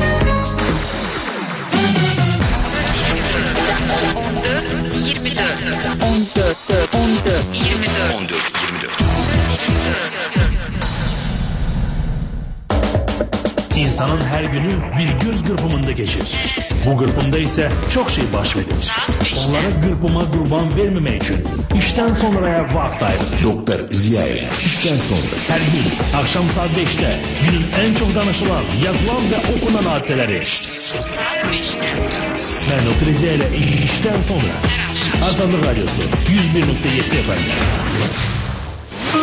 on dörd iyirmi dörd on dörd on dörd iyirmi dörd on dörd iyirmi dörd İnsanın her günü bir göz kırpımında geçir. Bu kırpımda ise çok şey baş verir. Onlara kırpıma kurban vermemek için işten sonraya vakit ayırır. Doktor Ziya'ya işten sonra. Her gün akşam saat beşte günün en çok danışılan, yazılan ve okunan hadiseleri. Saat beşte. Ben Doktor Ziya ile işten sonra. Azadlık Radyosu yüz bir nokta yedi F M.